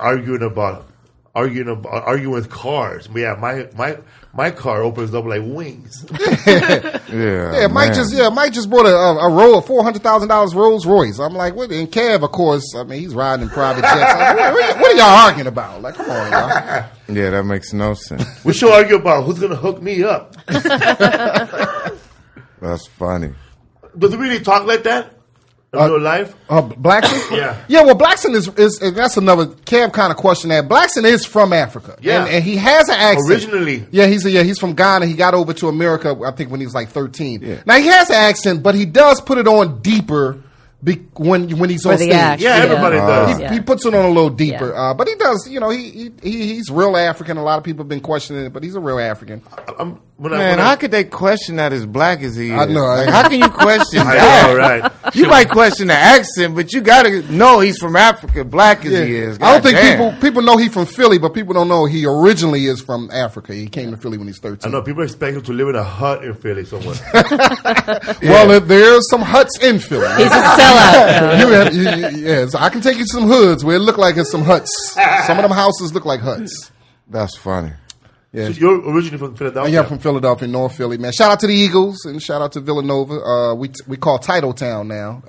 arguing with cars. But yeah, my car opens up like wings. Mike just bought a row of $400,000 Rolls Royce. I'm like, what? And Kev, of course, I mean, he's riding in private jets. What are y'all arguing about? Like, come on, y'all. Yeah, that makes no sense. We should argue about who's going to hook me up. That's funny. Does he really talk like that in real life? Blackson? Yeah. Yeah, well, Blackson is that's another Kev kind of question that. Blackson is from Africa. Yeah. And he has an accent. Originally. Yeah, he's from Ghana. He got over to America, I think, when he was like 13. Yeah. Now, he has an accent, but he does put it on deeper when he's on stage. Everybody does. He puts it on a little deeper. But he does, he's real African. A lot of people have been questioning it, but he's a real African. How could they question that as black as he is? I know. How can you question that? I know, right? You might question the accent, but you got to know he's from Africa, black as he is. I don't think people know he's from Philly, but people don't know he originally is from Africa. He came to Philly when he's 13. I know. People expect him to live in a hut in Philly somewhere. Well, there's some huts in Philly. He's a sellout. Yes, I can take you to some hoods where it look like it's some huts. Some of them houses look like huts. That's funny. Yeah. So you're originally from Philadelphia? Yeah, I'm from Philadelphia, North Philly, man. Shout out to the Eagles and shout out to Villanova. We call Titletown now.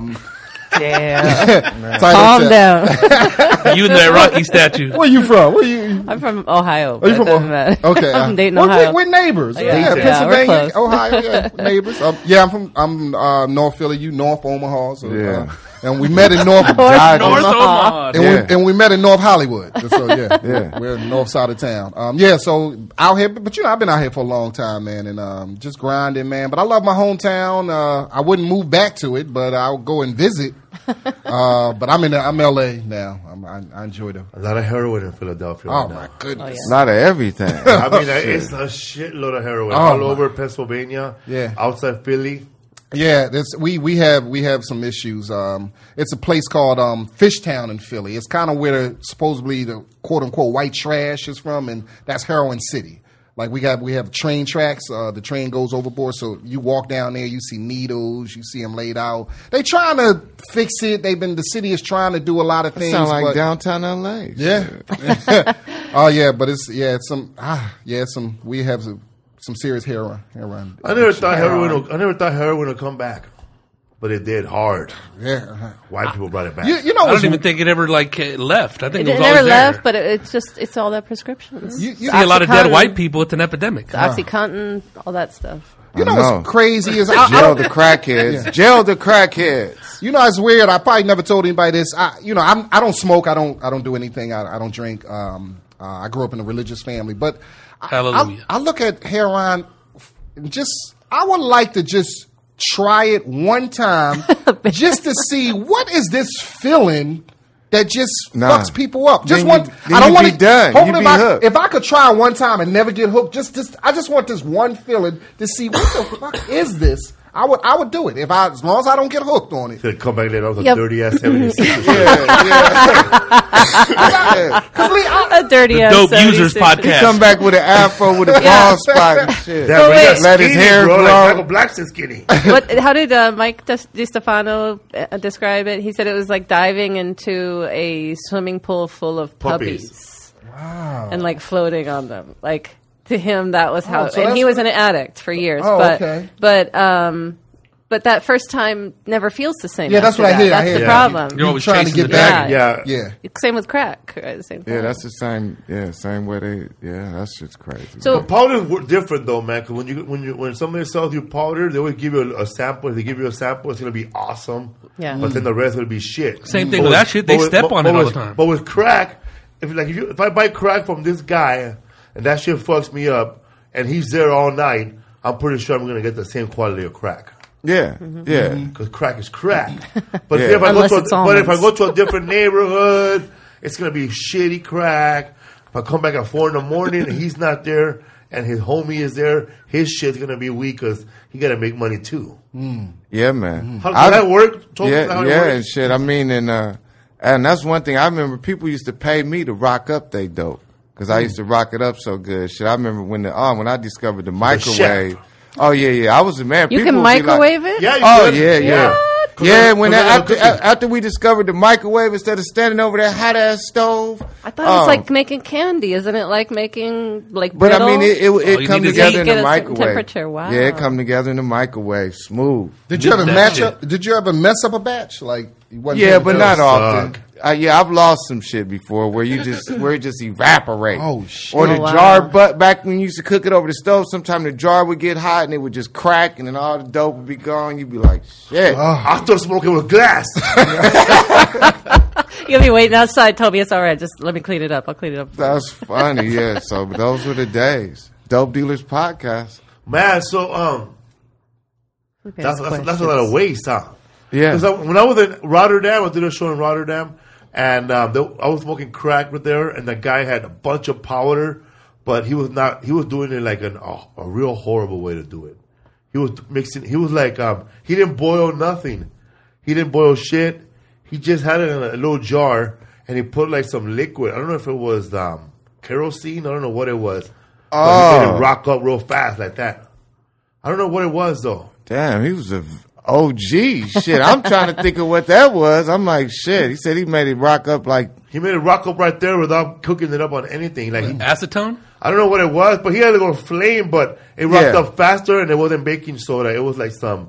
Yeah. Calm down. You and that Rocky statue. Where you from? I'm from Ohio. Are you from Ohio? Okay. I'm from Dayton, Ohio. We're neighbors. Pennsylvania, Ohio, neighbors. I'm North Philly. You North Omaha. So, and we met in North Omaha. And we met in North Hollywood. So we're north side of town. So out here, but I've been out here for a long time, man, and just grinding, man. But I love my hometown. I wouldn't move back to it, but I'll go and visit. But I'm LA now. I enjoy it. A lot of heroin in Philadelphia. Oh my goodness! Oh, yeah. A lot of everything. I mean, it's a shitload of heroin all over Pennsylvania. Yeah, outside Philly. Yeah, we have some issues. It's a place called Fishtown in Philly. It's kind of where supposedly the quote unquote white trash is from, and that's Heroin City. Like we have train tracks. The train goes overboard, so you walk down there, you see needles, you see them laid out. They trying to fix it. The city is trying to do a lot of things. Sound like downtown LA. Yeah. Oh yeah, but we have some serious heroin. I never thought heroin would come back, but it did hard. Yeah, white people brought it back. I don't even think it ever left. I think it was never always left, there. but it's all that prescriptions. You see a lot of dead white people. It's an epidemic. OxyContin, all that stuff. What's crazy is jail the crackheads. Jail the crackheads. It's weird. I probably never told anybody this. I don't smoke. I don't do anything. I don't drink. I grew up in a religious family, but hallelujah. I look at heroin. I would like to just try it one time, just to see what is this feeling that just fucks people up. Just one. I don't want to be done. Hopefully, if I could try one time and never get hooked, I just want this one feeling to see what the fuck is this. I would do it as long as I don't get hooked on it. Could come back later on with Yep. a dirty ass 76. A dirty ass Dope 76. Users podcast. Come back with an afro with a Yeah. bald spot and shit. Damn, wait. he's Let his skinny, hair bro, grow. like Michael Blackson's skinny. How did Mike DiStefano describe it? He said it was like diving into a swimming pool full of puppies. Wow. And like floating on them. Like to him, that was how. so and he that's- was an addict for years. Oh, but, okay. but that first time never feels the same. Yeah, that's after what I that. hear. That's I the hear. problem. You're always trying to chasing get the back. Yeah. Yeah. Same with crack. Right? Same thing. Yeah, that's the same. Yeah, same way they. Yeah, that shit's crazy. So Powders were different though, man. Because when somebody sells you powder, they always give you a sample. If they give you a sample, it's gonna be awesome. Yeah. But then the rest will be shit. Same thing with that shit. They step on it all the time. But with crack, if I buy crack from this guy and that shit fucks me up, and he's there all night, I'm pretty sure I'm gonna get the same quality of crack. yeah, yeah. Because crack is crack. But Yeah. if I Unless go it's if I almonds. go to a different neighborhood, it's gonna be shitty crack. If I come back at 4 a.m. and he's not there, and his homie is there, his shit's gonna be weak because he gotta make money too. Yeah, man. How does that work? Tell me Yeah, how it yeah, works. and shit. I mean, and that's one thing I remember. People used to pay me to rock up they dope because I used to rock it up so good. Shit, I remember when I discovered the microwave. Oh yeah. I was a man. you People can would be like- microwave it? Yeah, you Oh could. yeah. Cause Yeah, I- when cause I that, love cooking. after we discovered the microwave, instead of standing over that hot ass stove, I thought it was like making candy. Isn't it like making like But I brittle? mean, it you come need to together get in the a certain microwave. temperature. Wow. Yeah, it come together in the microwave, smooth. Did you ever That match shit. up? Did you ever mess up a batch? Like you wasn't Yeah, able but to- not suck. often. Yeah, I've lost some shit before where it just evaporate. Oh, shit. Or the Oh, wow. jar, but back when you used to cook it over the stove, sometimes the jar would get hot and it would just crack, and then all the dope would be gone. You'd be like, shit. I start smoking with glass. You'll be waiting outside. Toby, it's all right. Just let me clean it up. I'll clean it up. That's funny. Yeah. So those were the days. Dope Dealers Podcast. Man, so that's a lot of waste, huh? Yeah. Because when I was in Rotterdam, I did a show in Rotterdam, and I was smoking crack with there, and the guy had a bunch of powder, but he was doing it like a real horrible way to do it. He was mixing, he was like, he didn't boil nothing. He didn't boil shit. He just had it in a little jar, and he put like some liquid. I don't know if it was kerosene. I don't know what it was. But he made it rock up real fast like that. I don't know what it was, though. Damn, he was a OG. Shit, I'm trying to think of what that was. I'm like, shit. He said he made it rock up like. He made it rock up right there without cooking it up on anything. Like Acetone? I don't know what it was, but he had a little flame, but it rocked Yeah. up faster, and it wasn't baking soda. It was like some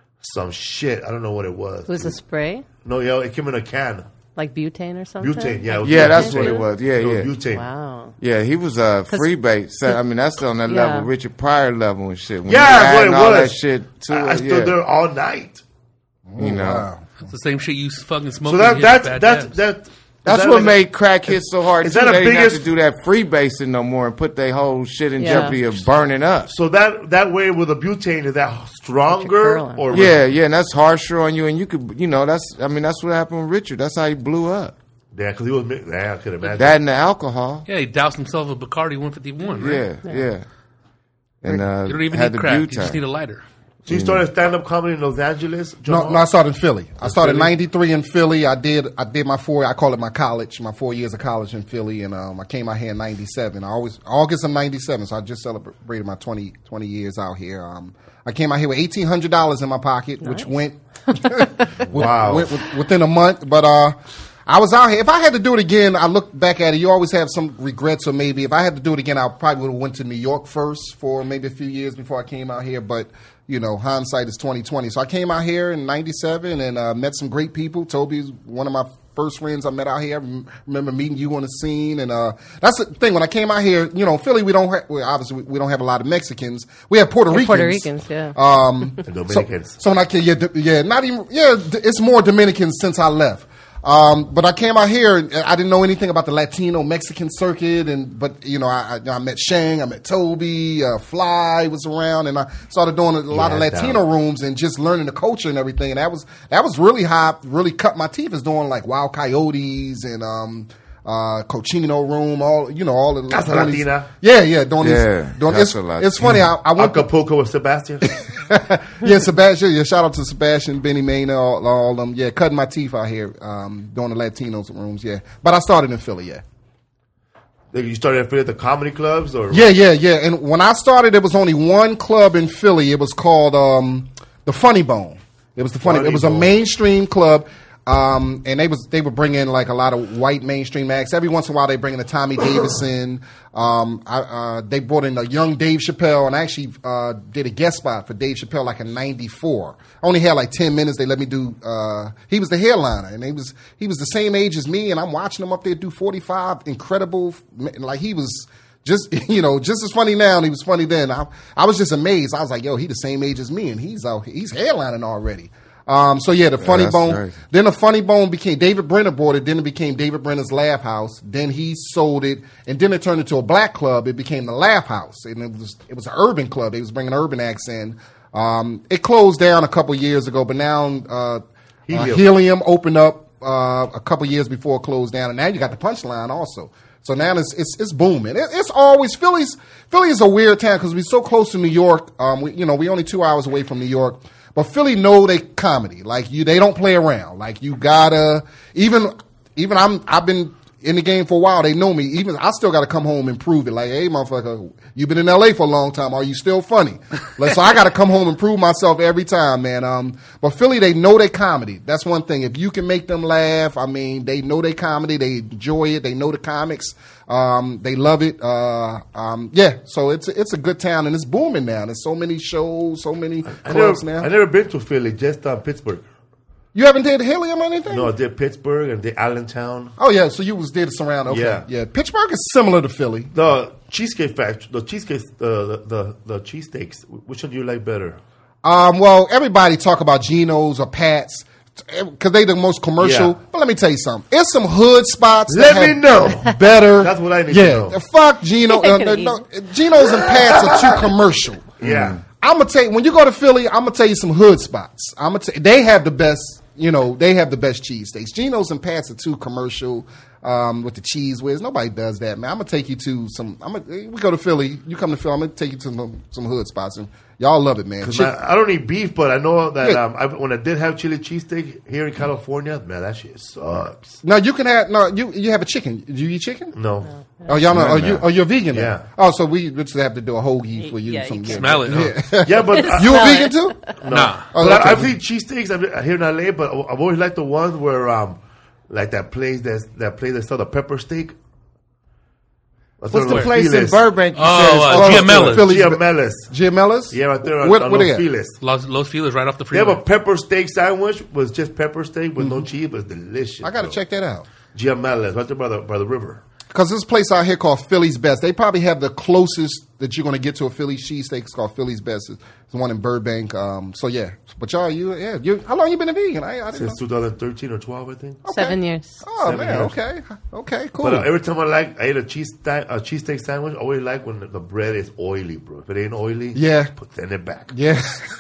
shit. I don't know what it was. It was a spray, No, yeah, it came in a can. like butane or something. Butane, yeah. It was Yeah, butane. that's what it was. Yeah, It yeah. was butane. Wow. Yeah, he was a freebase. So, I mean, that's on that Yeah. level, Richard Pryor level and shit. When Yeah, you that's add what it all was. that shit to I it, stood yeah. there all night. You know, Wow. It's the same shit you fucking smoke. So when you hit bad dabs. that's that what like made crack hit so hard. Is Too. that a They didn't have biggest- to do that freebasing no more and put their whole shit in Yeah. jeopardy of burning up. So that way with the butane, is that stronger curler. or Yeah, and that's harsher on you, and you could, that's what happened with Richard. That's how he blew up. Yeah, because he was. Yeah, I could imagine. That and the alcohol. Yeah, he doused himself with Bacardi 151, right? Yeah. And You don't even had need the crack. You butane. just need a lighter. So you started stand-up comedy in Los Angeles? No, I started in Philly. I started in Philly? '93 in Philly. I did my I call it my college, my 4 years of college in Philly, and I came out here in '97. August of '97, so I just celebrated my 20 years out here. I came out here with $1,800 in my pocket, which went Wow. went within a month. But I was out here. If I had to do it again, I look back at it. You always have some regrets, or maybe if I had to do it again, I probably would have went to New York first for maybe a few years before I came out here. But hindsight is 20/20. So I came out here in '97 and met some great people. Toby's one of my first friends I met out here. I remember meeting you on the scene, and that's the thing. When I came out here, Philly, we don't obviously we don't have a lot of Mexicans. We have Puerto Ricans. Puerto Ricans, yeah. And Dominicans. So when I came, it's more Dominicans since I left. But I came out here and I didn't know anything about the Latino Mexican circuit, but I met Shang, I met Toby, Fly was around, and I started doing a lot of Latino rooms and just learning the culture and everything. And that was really how I really cut my teeth, is doing like Wild Coyotes and Cochino Room, all of the Casa Latina. Yeah, doing Yeah, these. Casa Latina. It's funny. I went. Acapulco with Sebastian. Yeah, Sebastian. Yeah, shout out to Sebastian, Benny Maynard, all of them. Yeah, cutting my teeth out here doing the Latinos rooms. Yeah, but I started in Philly. Yeah. Like you started at the comedy clubs, or Yeah. And when I started, there was only one club in Philly. It was called the Funny Bone. It was Funny It was a Bone. mainstream club, and they would bring in like a lot of white mainstream acts. Every once in a while, they bring in a Tommy Davidson. They brought in a young Dave Chappelle, and I actually did a guest spot for Dave Chappelle like in '94. I only had like 10 minutes. They let me do. He was the headliner, and he was the same age as me, and I'm watching him up there do 45. Incredible, like he was. Just just as funny now, and he was funny then. I was just amazed. I was like, "Yo, he the same age as me, and he's headlining already." So yeah, the Funny that's Bone. crazy. Then the Funny Bone became David Brenner bought it. Then it became David Brenner's Laugh House. Then he sold it, and then it turned into a black club. It became the Laugh House, and it was an urban club. They was bringing urban acts in. It closed down a couple years ago, but now Helium opened up a couple years before it closed down, and now you got the Punchline also. So now it's booming. It's always Philly is a weird town because we're so close to New York. We only 2 hours away from New York, but Philly know they comedy. Like they don't play around. Like you gotta even I've been in the game for a while. They know me. Even I still got to come home and prove it. Like, hey, motherfucker, you've been in LA for a long time. Are you still funny? So I got to come home and prove myself every time, man. But Philly, they know they comedy. That's one thing. If you can make them laugh, I mean, they know they comedy. They enjoy it. They know the comics. They love it. Yeah. So it's a good town, and it's booming now. There's so many shows, so many clubs now. I never been to Philly, just Pittsburgh. You haven't did Helium or anything? No, I did Pittsburgh and did Allentown. Oh yeah, so you was there to surround. Okay, yeah. Pittsburgh is similar to Philly. The Cheesecake Factory, the cheesesteaks. Which one do you like better? Well, everybody talk about Geno's or Pat's because they the most commercial. Yeah. But let me tell you something. It's some hood spots. Let that me have know. Better. That's what I need to know. Yeah, fuck Geno. Geno's and Pat's are too commercial. Yeah. I'm gonna tell you, when you go to Philly, I'm gonna tell you some hood spots. They have the best. They have the best cheesesteaks. Geno's and Pat's are too commercial with the cheese whiz. Nobody does that, man. I'm gonna take you to some. We go to Philly. You come to Philly. I'm gonna take you to some hood spots, and y'all love it, man. I don't eat beef, but I know that when I did have chili cheesesteak here in California, man, that shit sucks. No, you can have you have a chicken. Do you eat chicken? No. Oh, y'all know? You're vegan now? Yeah. Oh, so we just have to do a hoagie for you. Yeah, some, you can smell it, huh? Yeah, but You a vegan too? Nah. Oh, But okay. I've eaten cheesesteaks here in LA, but I've always liked the ones where like that place that sell the pepper steak. What's the place in Burbank? You Oh, said Giamella's. Philly's- Giamella's. Giamella's? Yeah, right there on What Los they at? Feliz. Los Feliz right off the They freeway. have a pepper steak sandwich with just pepper steak with no cheese, but it's delicious. I got to bro. check that out. Giamella's, right there by the river. Because this place out here called Philly's Best, they probably have the closest that you're going to get to a Philly cheesesteak. It's called Philly's Best. It's the one in Burbank. So yeah, but y'all, how long you been a vegan? I didn't Since 2013 or 12, I think. know. 7 years. Oh 7 man, years. okay, cool. But every time I ate a cheesesteak sandwich, I always like when the bread is oily, bro. If it ain't oily, Yeah. send it back. Yeah.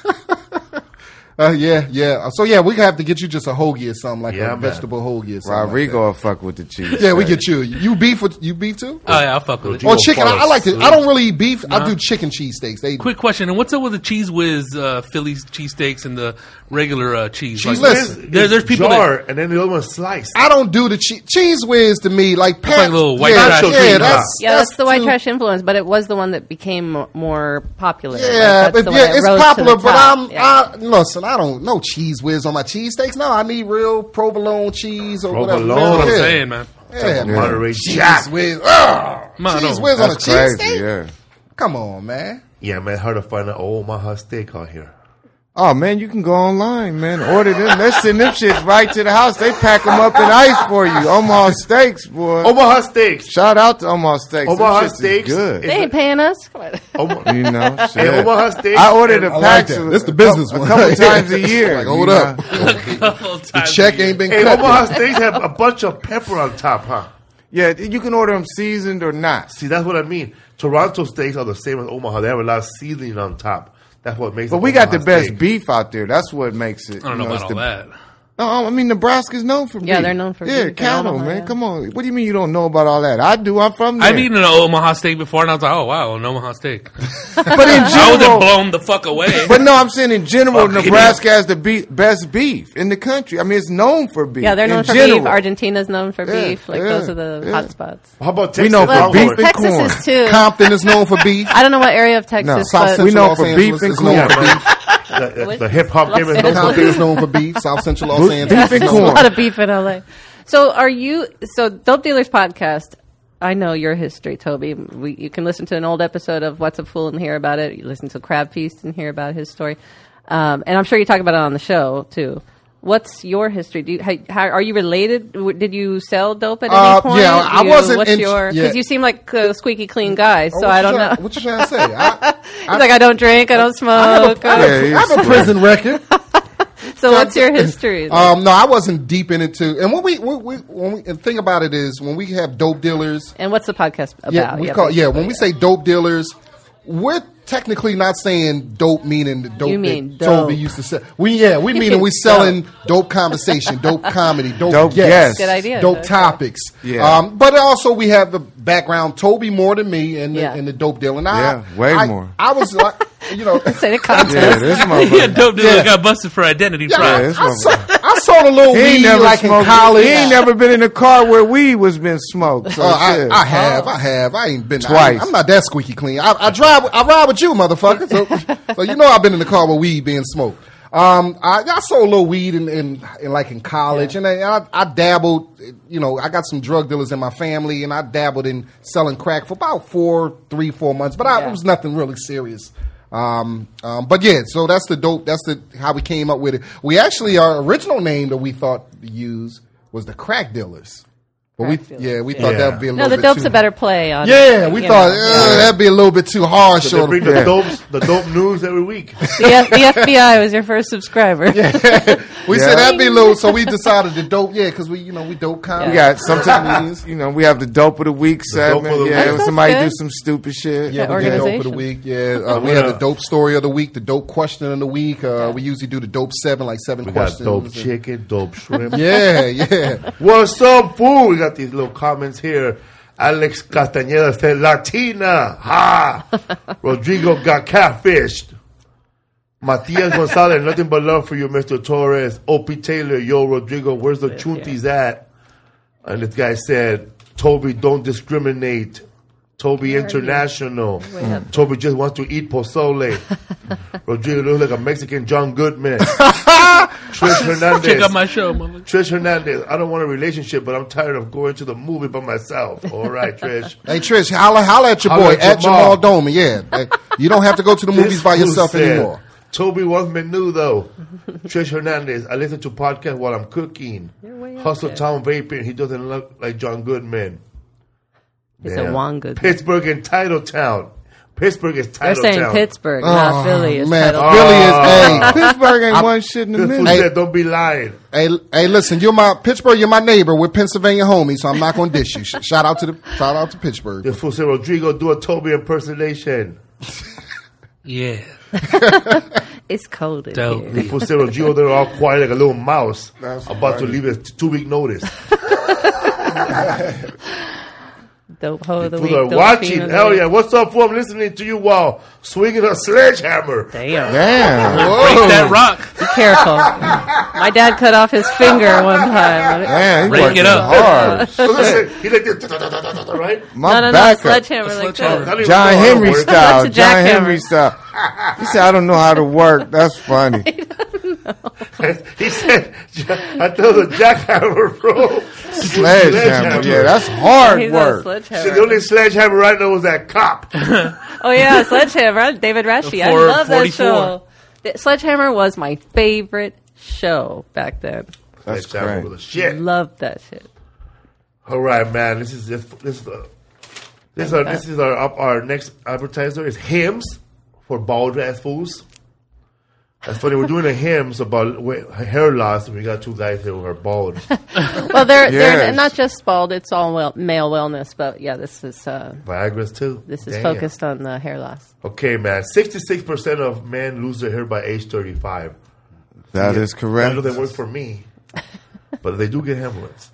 Yeah. So yeah, we have to get you just a hoagie or something like Yeah, a man. vegetable hoagie or something. Rodrigo will fuck with the cheese. Like that. Yeah, we get you. You beef too? Oh yeah, I'll fuck with it. You Or gonna chicken? fall I like it. I asleep. don't really eat beef. I do chicken cheesesteaks. They Quick question: and what's up with the cheese whiz Philly's cheesesteaks and the regular cheese? Cheese Like, whiz. there's people jar, that and then the other one's sliced. I don't do the cheese whiz to me like like Pat. a little white yeah, trash yeah, treat, That's the white too- trash influence, but it was the one that became more popular. Like, Yeah, that's but the one yeah, that it's rose to popular. the But top. listen. I don't know cheese whiz on my cheesesteaks. No, I need real provolone cheese or Provolone. whatever. That's what I'm Yeah. saying, man. Yeah, man. Monterey Cheese Jack. whiz. Man, Cheese no. whiz on a That's crazy, cheesesteak? yeah. Come on, man. Yeah, man, hard to find an Omaha steak out here. Oh man, you can go online, man. Order them. They send them shits right to the house. They pack them up in ice for you. Omaha Steaks, boy. Omaha steaks. Shout out to Omaha Steaks. Them Omaha shits is Steaks good. They ain't paying us. Come on. You know, shit. Hey, Omaha steaks. I ordered a and- I like pack that. of- This the business a one. couple times a year. Like, hold you up. know? The check ain't been Hey, cut. Omaha steaks have a bunch of pepper on top, huh? Yeah, you can order them seasoned or not. See, that's what I mean. Toronto steaks are the same as Omaha. They have a lot of seasoning on top. That's what makes. But it we got the Omaha best steak. beef out there. That's what makes it. I don't know you about all that. No, I mean Nebraska's known for beef. Yeah, they're known for yeah, beef in cattle, Omaha, man. yeah. Come on, what do you mean you don't know about all that? I do. I'm from there. I've eaten an Omaha steak before, and I was like, "Oh wow, an Omaha steak." but in I wasn't general, blown the fuck away. but no, I'm saying in general, Fuck Nebraska has the best beef in the country. I mean, it's known for beef. Yeah, they're known in for general. beef. Argentina's known for Yeah, beef. Like yeah, those are the yeah. hot spots. How about Texas? We know for Well, beef and Texas corn. is too. Compton is known for beef. I don't know what area of Texas, No, South but we Central know Los for Angeles beef and is known corn. for beef. The hip hop game is Los known for Compton beef. is known for beef. South Central Los Beef Angeles. and is known corn. a lot of beef in LA. So Dope Dealers podcast, I know your history, Toby. You can listen to an old episode of What's a Fool and hear about it. You listen to Crab Feast and hear about his story. And I'm sure you talk about it on the show, too. What's your history? How are you related? Did you sell dope at any point? Yeah, I wasn't What's in- your? yeah. Because you seem like a squeaky clean guy, so What I you don't trying- know. What you trying to say? He's like, I don't drink, I don't smoke. I have a prison record. So what's your history? No, I wasn't deep in it too. And when we and the thing about it is when we have dope dealers, And what's the podcast about? when we say dope dealers, we're technically not saying dope meaning the dope You mean that Toby dope. used to say. We mean we selling dope conversation, dope comedy, dope guests, guests. Good idea. dope Okay. topics. Yeah. But also we have the background, Toby more than me in Yeah. the dope deal. And Yeah, way more. I was like, Say the contest. Yeah, this Yeah, motherfucker. dope dealer Yeah. got busted for identity yeah, fraud. this I sold a little He ain't weed never like in smoked. college. He ain't never been in a car where weed was being smoked. So shit. I have. I ain't been Twice. I'm not that squeaky clean. I ride with you, motherfucker. So you know I've been in the car with weed being smoked. I sold a little weed in college, and I dabbled. I got some drug dealers in my family, and I dabbled in selling crack for about 4 months. But it was nothing really serious. But yeah, so that's the dope. That's how we came up with it. We actually, our original name that we thought to use was the crack dealers. But we thought that would be a little No, the bit dope's too, a better play on. Yeah, we you thought know. that'd be a little bit too harsh. So they on bring them. the dope news every week. The FBI was your first subscriber. We said that'd be a little, so we decided the dope, because we dope comedy. We got sometimes, we have the dope of the week dope segment. of the Yeah, week. when That's somebody good. do some stupid shit. Yeah, That we did dope of the organization. week. Yeah, we had the dope story of the week, the dope question of the week. We usually do the dope 7 We got questions. dope chicken, dope shrimp. Yeah. What's up, fool? We got these little comments here. Alex Castañeda said, Latina. Ha! Rodrigo got catfished. Matias Gonzalez, nothing but love for you, Mr. Torres. Opie Taylor, yo, Rodrigo, where's the chuntis at? And this guy said, Toby, don't discriminate. Toby International. Toby just wants to eat pozole. Rodrigo looks like a Mexican John Goodman. Trish Hernandez. Check out my show, mother. Trish Hernandez, I don't want a relationship, but I'm tired of going to the movie by myself. All right, Trish. Hey, Trish, holla at your Holla boy, at at Jamal Jamal. Doman. Yeah. You don't have to go to the movies by This yourself fool said, anymore. Toby wants menu, though. Trish Hernandez, I listen to podcasts while I'm cooking. Hustle Town vaping, he doesn't look like John Goodman. He said Juan Goodman. Pittsburgh and Titletown. Pittsburgh is They're Titletown. saying Pittsburgh, not Philly. Is Man, titled- Philly is, hey, Pittsburgh ain't one shit in the This fool middle. said, don't be lying. Hey, listen, Pittsburgh, you're my neighbor. We're Pennsylvania homies, so I'm not going to dish you. Shout out to Pittsburgh. This fool said, Rodrigo, do a Toby impersonation. Yeah. It's cold in Dope. here. This fool said, Rodrigo, they're all quiet like a little mouse. That's about to funny. leave a 2-week notice. Dope ho of the week. People are dope watching. fiend of the Hell week. yeah. What's up, fool? I'm listening to you while swinging a sledgehammer. Damn. Damn. Break that rock. Be careful. My dad cut off his finger one time. Damn, he Break working it up. hard. So listen, he like this, right? My No, back up. sledgehammer like sledgehammer. that. I don't even John know how to Henry work. style. That's a John jackhammer. Henry style. He said, I don't know how to work. That's funny. He said, I thought it was a jackhammer, bro. Sledgehammer. Yeah, that's hard He's a work. sledgehammer. The only sledgehammer I know was that cop. Oh yeah, Sledgehammer. David Raschi. I Before love that 44. show. Sledgehammer was my favorite show back then. That's Sledgehammer great. was a shit. Loved that shit. All right, man. This is our next advertiser is hymns for bald ass fools. That's funny. We're doing a hymns about hair loss, and we got 2 guys here who are bald. Well, they're Yes. not just bald. It's all male wellness. But yeah, this is Viagra's too. Damn. focused on the hair loss. Okay, man. 66% of men lose their hair by age 35. That is I correct. know that works for me. but they do get hemorrhoids.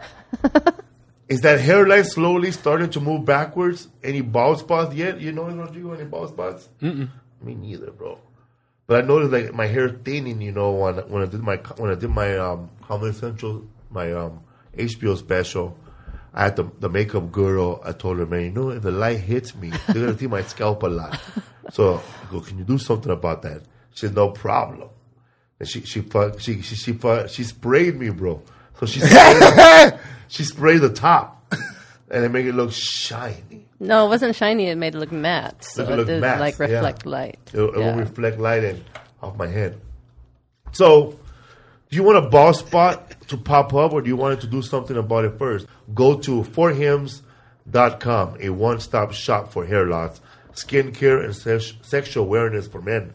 Is that hairline slowly starting to move backwards? Any bald spots yet? You know, Rodrigo, any bald spots? Me neither, bro. But I noticed like my hair thinning. You know, when I did my Comedy Central, my HBO special, I had the makeup girl. I told her, man, you know, if the light hits me, they're gonna see my scalp a lot. So I go, can you do something about that? She said, no problem. And she sprayed me, bro. So she sprayed the top, and it made it look shiny. No, it wasn't shiny. It made it look matte. So it did matte, like reflect light. It won't reflect light off my head. So, do you want a bald spot to pop up, or do you want it to do something about it first? Go to forhims.com, a one-stop shop for hair loss, skincare, and sexual awareness for men.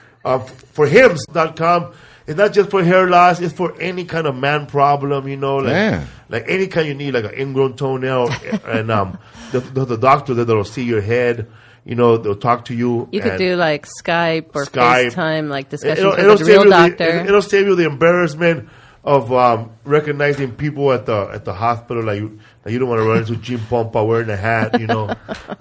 Forhims.com is not just for hair loss; it's for any kind of man problem. You know, like any kind you need, like an ingrown toenail, and the doctor that'll see your head. You know, they'll talk to you. You could do like Skype or FaceTime, like discussions with a save real doctor. It'll save you the embarrassment of recognizing people at the hospital. Like you don't want to run into Jim Pompa wearing a hat. You know,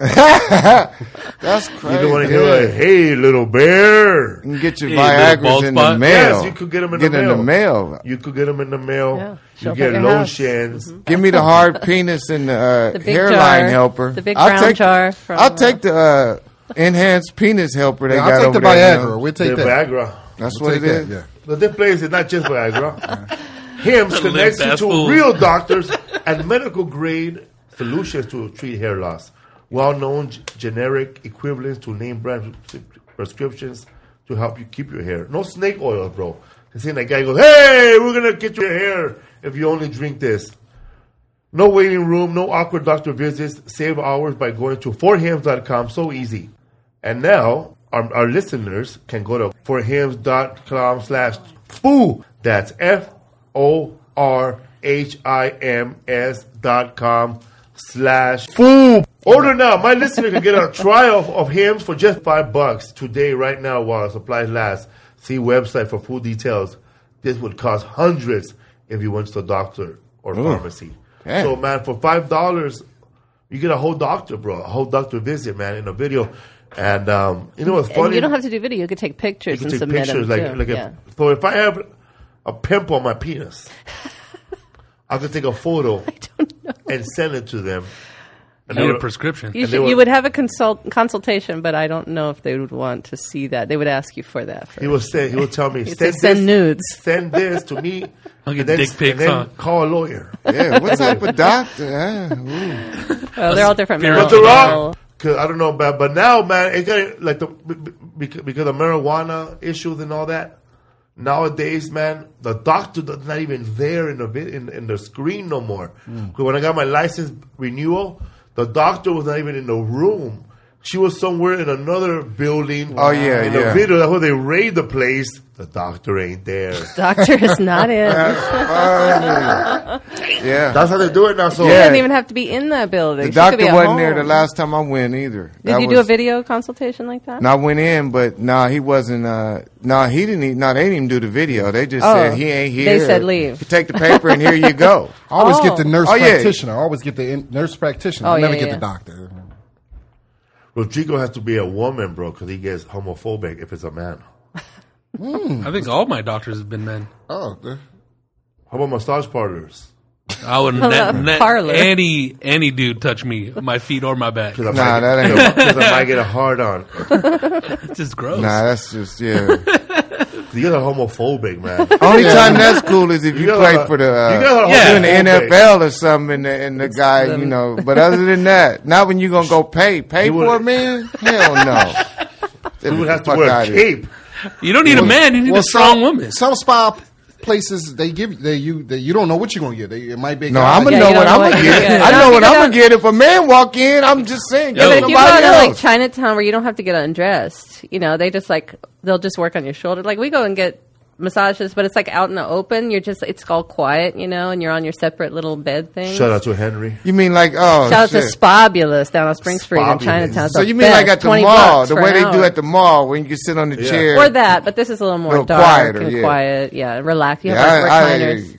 That's crazy. you don't want to hear like, "Hey, little bear." You can get your Yeah, little bald Viagra's in the spot. mail. Yes, you could get them in the mail. You could get them in the mail. Yeah. You Show up get at your house. lotions. Give me the hard penis and the The big hairline jar, helper. the big I'll brown take jar from, I'll take the enhanced penis helper they Yeah, got I'll take over the there. you Viagra. know. We'll take The that. Viagra. That's We'll what take it that, is. yeah. The different place is not just Viagra. Hims connects you limp-ass to fool. real doctors and medical grade solutions to treat hair loss. Well-known generic equivalents to name brand prescriptions to help you keep your hair. No snake oil, bro. You see that guy goes, "Hey, we're gonna get your hair if you only drink this." No waiting room, no awkward doctor visits. Save hours by going to forhims.com. So easy. And now our listeners can go to forhims.com/foo. That's forhims.com/foo. Order now. My listener can get a trial of Hims for just $5 today, right now, while supplies last. See website for full details. This would cost hundreds if you went to the doctor or pharmacy. Yeah. So, man, for $5, you get a whole doctor, bro. A whole doctor visit, man, in a video. And you know what's funny? And you don't have to do video. You could take pictures You and can take submit pictures. them too. So if I have a pimple on my penis, I could take a photo and send it to them. And I need they a would- prescription. And they would- You would have a consultation, but I don't know if they would want to see that. They would ask you for that first. He will tell me, He'd say, "Send nudes." Send this to me. I'll get and then, dick pics, and then huh? call a lawyer. Yeah, what type of doctor? Ooh. Well, they're all different. But But mental- they're all, cause I don't know, but now, man, it got like because of marijuana issues and all that. Nowadays, man, the doctor is not even there in the screen no more. 'Cause when I got my license renewal, the doctor was not even in the room. She was somewhere in another building. Oh, yeah, in yeah. the video, that's where they raid the place. The doctor ain't there. Doctor is not in. Yeah. That's how they do it now. So He Yeah. doesn't even have to be in that building. The She could be doctor at wasn't there the home. last time I went either. Did you do a video consultation like that? No, I went in, but no, he wasn't. No, he didn't. They didn't even do the video. They just Oh, said he ain't here. they said leave. You take the paper and here you go. I always Oh. get the nurse Oh, yeah. practitioner. I always get the nurse practitioner. Oh, I never yeah, get yeah. the doctor. Rodrigo has to be a woman, bro, because he gets homophobic if it's a man. I think all my doctors have been men. Oh, How about massage parlors? I would let Parlor. any dude touch me, my feet or my back. Because Nah, that ain't. I might get a hard on. It's just gross. Nah, that's just yeah. You're a homophobic, man. Only time that's cool is if you got play a- for the you got a you're in the homophobic. NFL or something, and the guy, you know. But other than that, not when you gonna go pay You would- for a man. Hell no. You would have to Fuck wear a outta here. cape. You don't need a man. You need a strong woman. Some spa places they give you don't know what you're gonna get. It might be a No, guy. I'm gonna Yeah, know you what don't I'm know gonna what you're get. gonna get. I No, know if what you I'm go gonna get. If a man walk in, I'm just saying. Yeah, Get But if you somebody go to like else. Chinatown where you don't have to get undressed, they just they'll just work on your shoulder. Like we go and get massages, but it's like out in the open. It's all quiet, and you're on your separate little bed thing. Shout out to Henry. You mean like Shout out to shit. Spobulous down on Spring Street in Spobulous. Chinatown. It's So the you mean like best, at the 20 mall, bucks the for way an they do hour. at the mall when you can sit on the Yeah. chair. Or that, but this is a little more Little dark quieter, and yeah. quiet. Yeah, relax. You Yeah, have like recliners.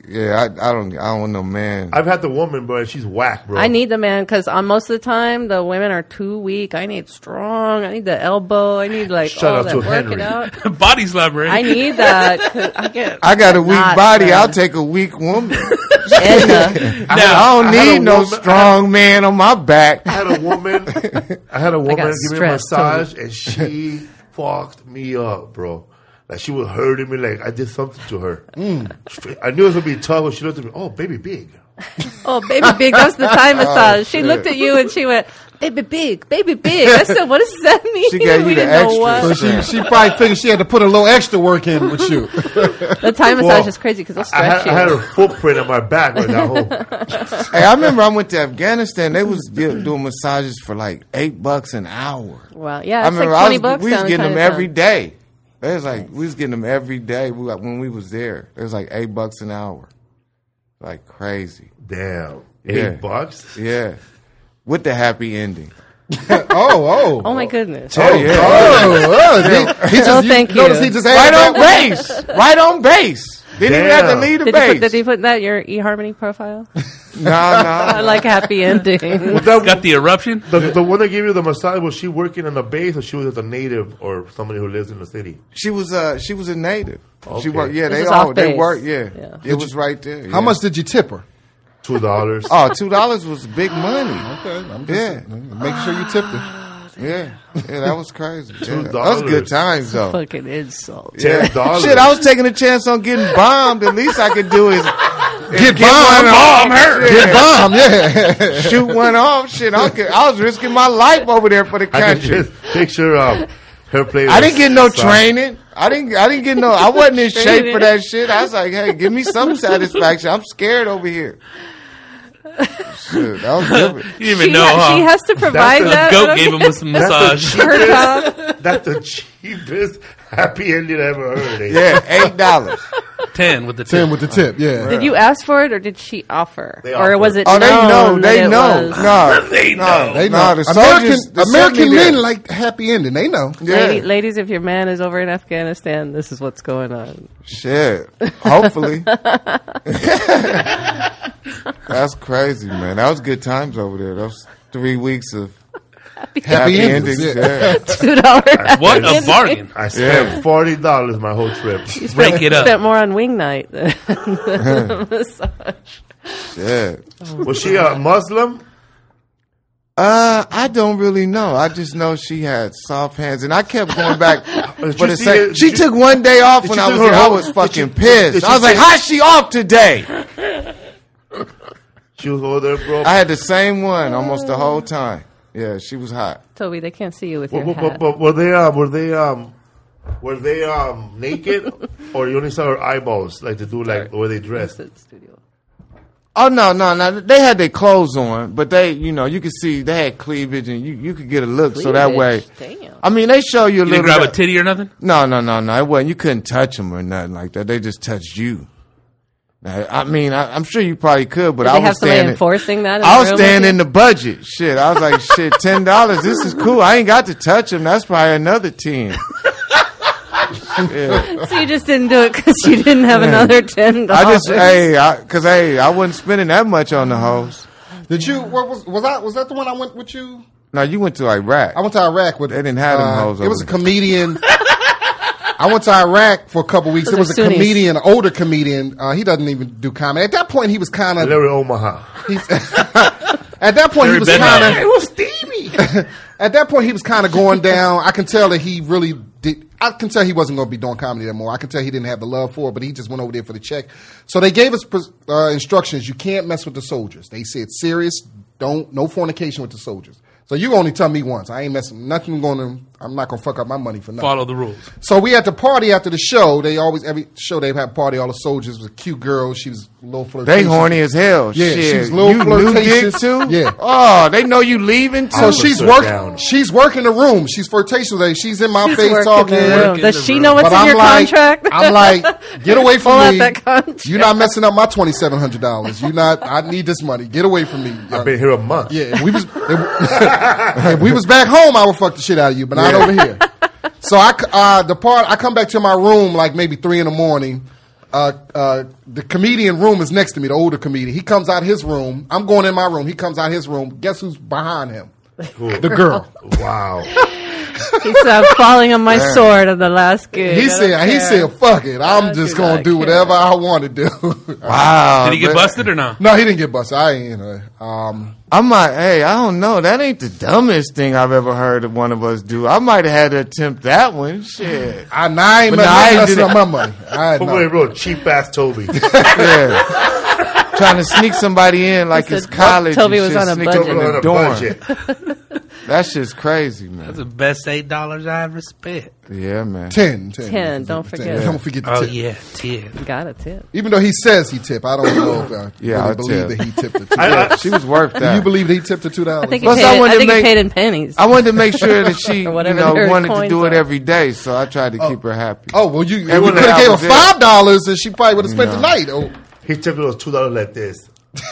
Yeah, I don't want no man. I've had the woman, bro, and she's whack, bro. I need the man because on most of the time the women are too weak. I need strong. I need the elbow. I need like Shout out that to working Henry. out. Body slap, right? I need that. 'Cause I got a weak Not, body. man. I'll take a weak woman. Edna. I don't I had need a no woman- strong man on my back. I had a woman got give me a stressed, massage, and she fucked me up, bro. Like, she was hurting me like I did something to her. Straight- I knew it was going to be tough, but she looked at me, oh, baby big. Oh, baby big. That was the time massage. She looked at you and she went, baby big, baby big. I said, what does that mean? She gave you We the didn't know extra. what. So she probably figured she had to put a little extra work in with you. The Thai massage Well, is crazy because they'll I stretch had, I had you. her footprint on my back right now. Hey, I remember I went to Afghanistan. They was doing massages for like $8 an hour. Well, yeah, I it's remember like $20 we was down in getting them Chinatown. every day. It was like we was getting them every day when we was there. It was like $8 an hour, like crazy. Damn. Yeah. $8? Yeah, with the happy ending. Oh. Oh, my goodness. Oh yeah, He just, Oh, thank you. Notice he just right added on that. base, right on base. Didn't even have to Damn. leave the Did base. you put that in your eHarmony profile? No, I like happy ending. Got the eruption. The one that gave you the massage, was she working on the base or she was just a native or somebody who lives in the city? She was a native. She Okay. worked. Yeah, This they is all off they base. worked. Yeah, Yeah. it was right there. How yeah. much did you tip her? $2. Oh, $2 was big money. Okay, I'm Yeah. making sure you tipped her. Yeah, that was crazy. Yeah. $2. That was good times though. Fucking insult. Yeah. $10. Shit, I was taking a chance on getting bombed. The least I could do is Get bombed. bomb her. Get bombed, yeah. Shoot one off. Shit, I was risking my life over there for the I can country. just picture her playing. I didn't get no massage. training. I didn't get no. I wasn't in shape for that shit. I was like, hey, give me some satisfaction. I'm scared over here. Shit, that was different. You didn't even know, She huh? has to provide the that. Goat gave him a massage. Her top. That's the cheapest happy ending I ever heard. Eh? Yeah, $8. 10 with the 10 tip. with the tip, yeah. Did you ask for it or did she offer? They Or offered. was it Oh, they know. known that They it know. was? No, They no, know. They no, know. the soldiers, American men like happy ending. They know. Yeah. Ladies, if your man is over in Afghanistan, this is what's going on. Shit. Hopefully. That's crazy, man. That was good times over there. That was 3 weeks of happy endings, endings. yeah. Yeah. $2. What a bargain. I spent $40 my whole trip. Break it up. Spent more on wing night than the massage. Shit. Was she a Muslim? I don't really know. I just know she had soft hands, and I kept going back. Did For you the see same, it? she Did you- took one day off did when you I see was her there. I home? was fucking did pissed. you I was like, see- "How's she off today?" She was over there, bro. I had the same one almost the whole time. Yeah, she was hot. Toby, they can't see you with your hat. But were they naked, or you only saw her eyeballs, like they do, like the way they dressed? The studio. Oh no. They had their clothes on, but they, you could see they had cleavage, and you could get a look. So that way, Damn. I mean, they show you a You little. didn't grab a bit- titty or nothing? No. It wasn't. You couldn't touch them or nothing like that. They just touched you. Now, I mean, I'm sure you probably could, but Did I they was have somebody staying. enforcing that? I was staying in the budget. Shit, I was like, shit, $10. This is cool. I ain't got to touch them. That's probably another 10. Yeah. So you just didn't do it because you didn't have another $10. I just, I wasn't spending that much on the hoes. Did you? Was that the one I went with you? No, you went to Iraq. I went to Iraq with. They didn't have them hoes It was a over there. comedian. I went to Iraq for a couple weeks. Those It was a are Sunnis. comedian, an older comedian. He doesn't even do comedy. At that point, he was kind of. Larry Omaha. At that point, he Larry was Bednar. kind of. It was Stevie. At that point, he was kind of going down. I can tell that he really did. I can tell he wasn't going to be doing comedy anymore. I can tell he didn't have the love for it, but he just went over there for the check. So they gave us instructions. You can't mess with the soldiers. They said serious. No fornication with the soldiers. So you only tell me once. I ain't messing. Nothing going to. I'm not going to fuck up my money for nothing. Follow the rules. So we had to party after the show. They always, every show they have a party. All the soldiers was a cute girl. She was a little flirtatious. They horny as hell. Yeah, Shit. she was a little you new gig flirtatious. too? Yeah. Oh, they know you leaving too? So I'll she's sit working. down. She's working the room. She's flirtatious with her. She's in my face Work in talking. the room. in Does the she room. know what's But in I'm your like, contract? I'm like, get away from Pull out me. that contract. You're not messing up my $2,700. You not. I need this money. Get away from me. I've been here a month. Yeah, if we was if we was back home, I would fuck the shit out of you, but not over here. So I come back to my room like maybe 3 a.m. the comedian room is next to me, the older comedian. He comes out his room. I'm going in my room. He comes out his room. Guess who's behind him? The girl. Wow. He said, "I'm falling on my sword on the last gig." He said, "Fuck it. I'm just going to do whatever I want to do." Wow. Did he get busted or not? No, he didn't get busted. I don't know. That ain't the dumbest thing I've ever heard of one of us do. I might have had to attempt that one. Shit. I ain't But no, I messing did up it. my money. I Come on, real cheap ass Toby. Yeah. Trying to sneak somebody in like it's college. Toby and was shit, on a sneak them budget. in On the a dorm. budget. That shit's crazy, That's man. the best $8 I ever spent. Yeah, man. 10. 10, don't forget. Don't forget the Oh tip. yeah, 10. Got a tip. Even though he says he tipped, I don't know if I Yeah, really I'll believe tip. that he tipped the $2. She was worth Do that. you believe that he tipped the $2? I think Plus, he I paid, wanted I to think he make- paid in pennies. I wanted to make sure that she, Or whatever their wanted to coins do it are. every day, so I tried to keep her happy. Oh, well, you Every could day have I gave was her there. $5 and she probably would have spent the No. night. Oh, He tipped those $2 like this.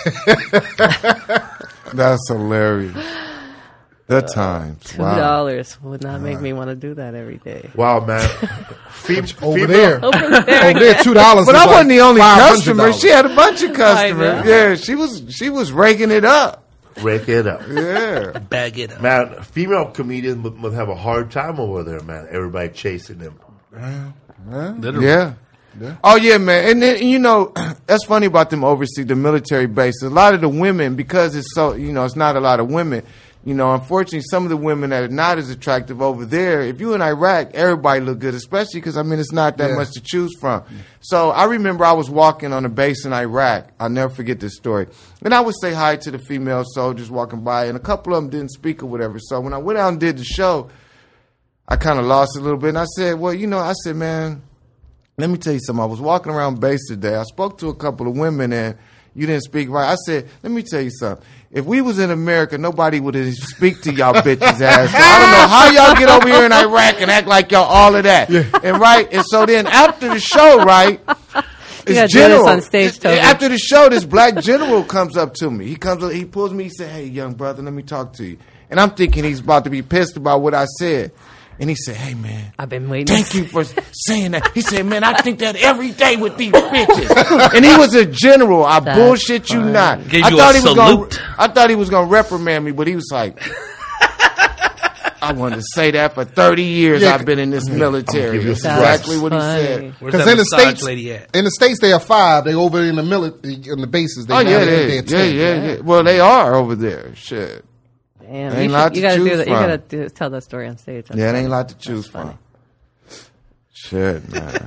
That's hilarious. The times. Wow. $2 would not make me want to do that every day. Wow, man. over there. Over there. Over there, $2. But I wasn't the only $500. customer. She had a bunch of customers. know. Yeah, she was raking it up. Rake it up. Yeah. Bag it up. Man, female comedians must have a hard time over there, man. Everybody chasing them. Literally. Yeah. Oh yeah, man. And then, that's funny about them overseas, the military bases. A lot of the women, because it's so, it's not a lot of women. Unfortunately, some of the women that are not as attractive over there, if you in Iraq, everybody look good, especially because, it's not that much to choose from. So I remember I was walking on a base in Iraq. I'll never forget this story. And I would say hi to the female soldiers walking by, and a couple of them didn't speak or whatever. So when I went out and did the show, I kind of lost it a little bit. And I said, man, let me tell you something. I was walking around base today. I spoke to a couple of women, and you didn't speak right. I said, let me tell you something. If we was in America, nobody would speak to y'all bitches ass. So I don't know how y'all get over here in Iraq and act like y'all all of that. And so then after the show, right, You gotta do this on stage, Toby. after the show, this black general comes up to me. He comes up, he pulls me, he said, "Hey, young brother, let me talk to you." And I'm thinking he's about to be pissed about what I said. And he said, "Hey, man, I've been waiting. thank you for saying that." He said, "Man, I think that every day with these bitches." And he was a general. I That's bullshit you funny. not. Gave I you thought a he was salute. I thought he was gonna reprimand me, but he was like, "I wanted to say that for 30 years. Yeah. I've been in this military." give you That's some exactly what he funny. said. Where's Because that in the massage States, lady at? in the States, they are 5. They over in the military, in the bases. They Oh yeah, they're 10. yeah. Well, they are over there. Shit. Damn, Ain't you, lot to you gotta choose do that. You from. gotta tell that story on stage. That's Yeah, it funny. ain't a lot to choose funny. from. Shit, man.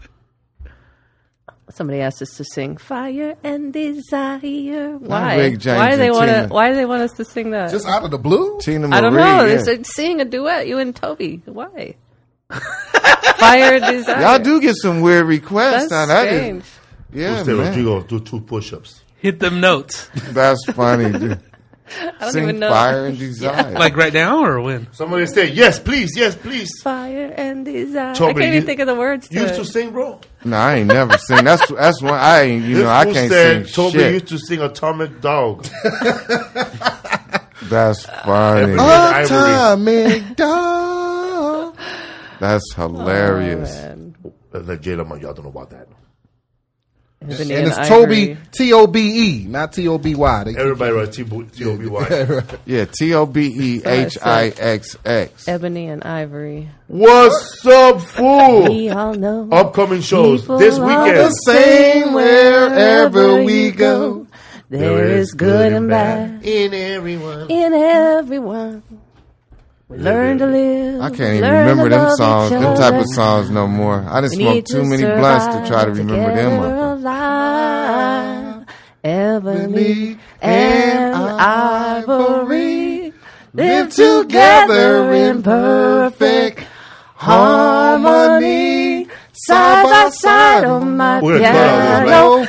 Somebody asked us to sing "Fire and Desire." Rick Why? James Why do they and want to? Tina. Why do they want us to sing that? Just out of the blue? Tina Marie. I don't know. They yeah. said sing a duet, you and Toby. Why? Fire and Desire. Y'all do get some weird requests. That's Now, that is- strange. yeah, Instead of man. you go do 2 push-ups. Hit them notes. That's funny, dude. I don't Sing even know. Fire and Desire. Like right now or when? Somebody say, yes, please, yes, please. Fire and Desire. Toby, I can't even you- think of the words to You used it. to sing, bro. No, I ain't never sing. That's one. I ain't. This I fool can't said sing Toby shit. used to sing Atomic Dog. That's funny. Atomic dog. That's hilarious. Man. Like Jada, y'all don't know about that. Ebony And it's Ivory. Toby, T-O-B-E, not T-O-B-Y. They- Everybody write T-O-B-Y. Yeah, TOBEHIXX. Ebony and Ivory. What's up, fool? We all know. Upcoming shows people this are weekend. the same wherever we go. There is good and bad in everyone. in everyone. We learn to live. I can't even learn remember to them love songs, each them type other. of songs no more. I done We smoked need too many survive blunts to try to remember them. together motherfuckers. alive. Ebony and Ivory live together in perfect harmony. Side by side on my We're gonna turn on piano.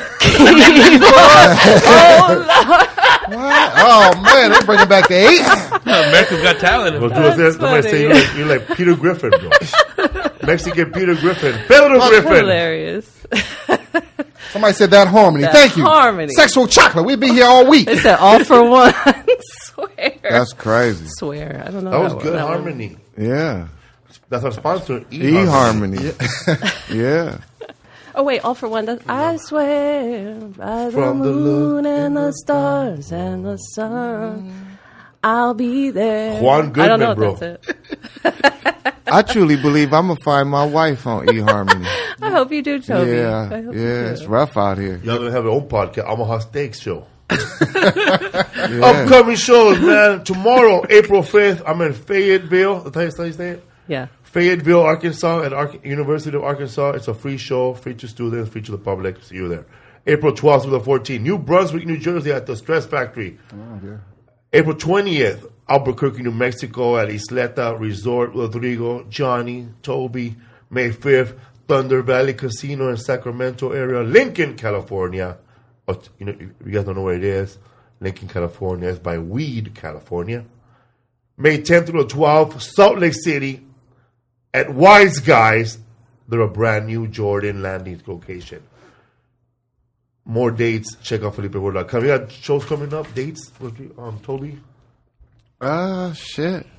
Oh, man, they're bringing back the 8. America's Got Talent. Well, somebody say you're like Peter Griffin, bro. Mexican Peter Griffin. Pedro Griffin. Hilarious. Somebody said that harmony. That Thank you. harmony. Sexual chocolate. We'll be here all week. They said all for one. Swear. That's crazy. Swear. I don't know. That was one- good that one. harmony. Yeah. That's our sponsor, E-Harmony. Yeah. Oh wait, All for One does. I swear by the From the moon look and the stars and the sun, I'll be there. Juan I don't know Goodman, if bro. that's it. I truly believe I'm gonna find my wife on eHarmony. I hope you do, Toby. I Yeah, hope you yeah, do. it's rough out here. Y'all gonna have your own podcast, Omaha Steaks Show. Upcoming shows, man. Tomorrow, April 5th, I'm in Fayetteville. That's how you say it? Yeah. Fayetteville, Arkansas, at University of Arkansas. It's a free show, free to students, free to the public. See you there. April 12th through the 14th, New Brunswick, New Jersey, at the Stress Factory. April 20th, Albuquerque, New Mexico, at Isleta Resort, Rodrigo, Johnny, Toby. May 5th, Thunder Valley Casino in Sacramento area, Lincoln, California. Oh, you know, you guys don't know where it is. Lincoln, California. It's by Weed, California. May 10th through the 12th, Salt Lake City at Wise Guys. They're a brand new Jordan Landing location. More dates. Check out FelipeWord.com. We got shows coming up. Dates with Toby. Shit.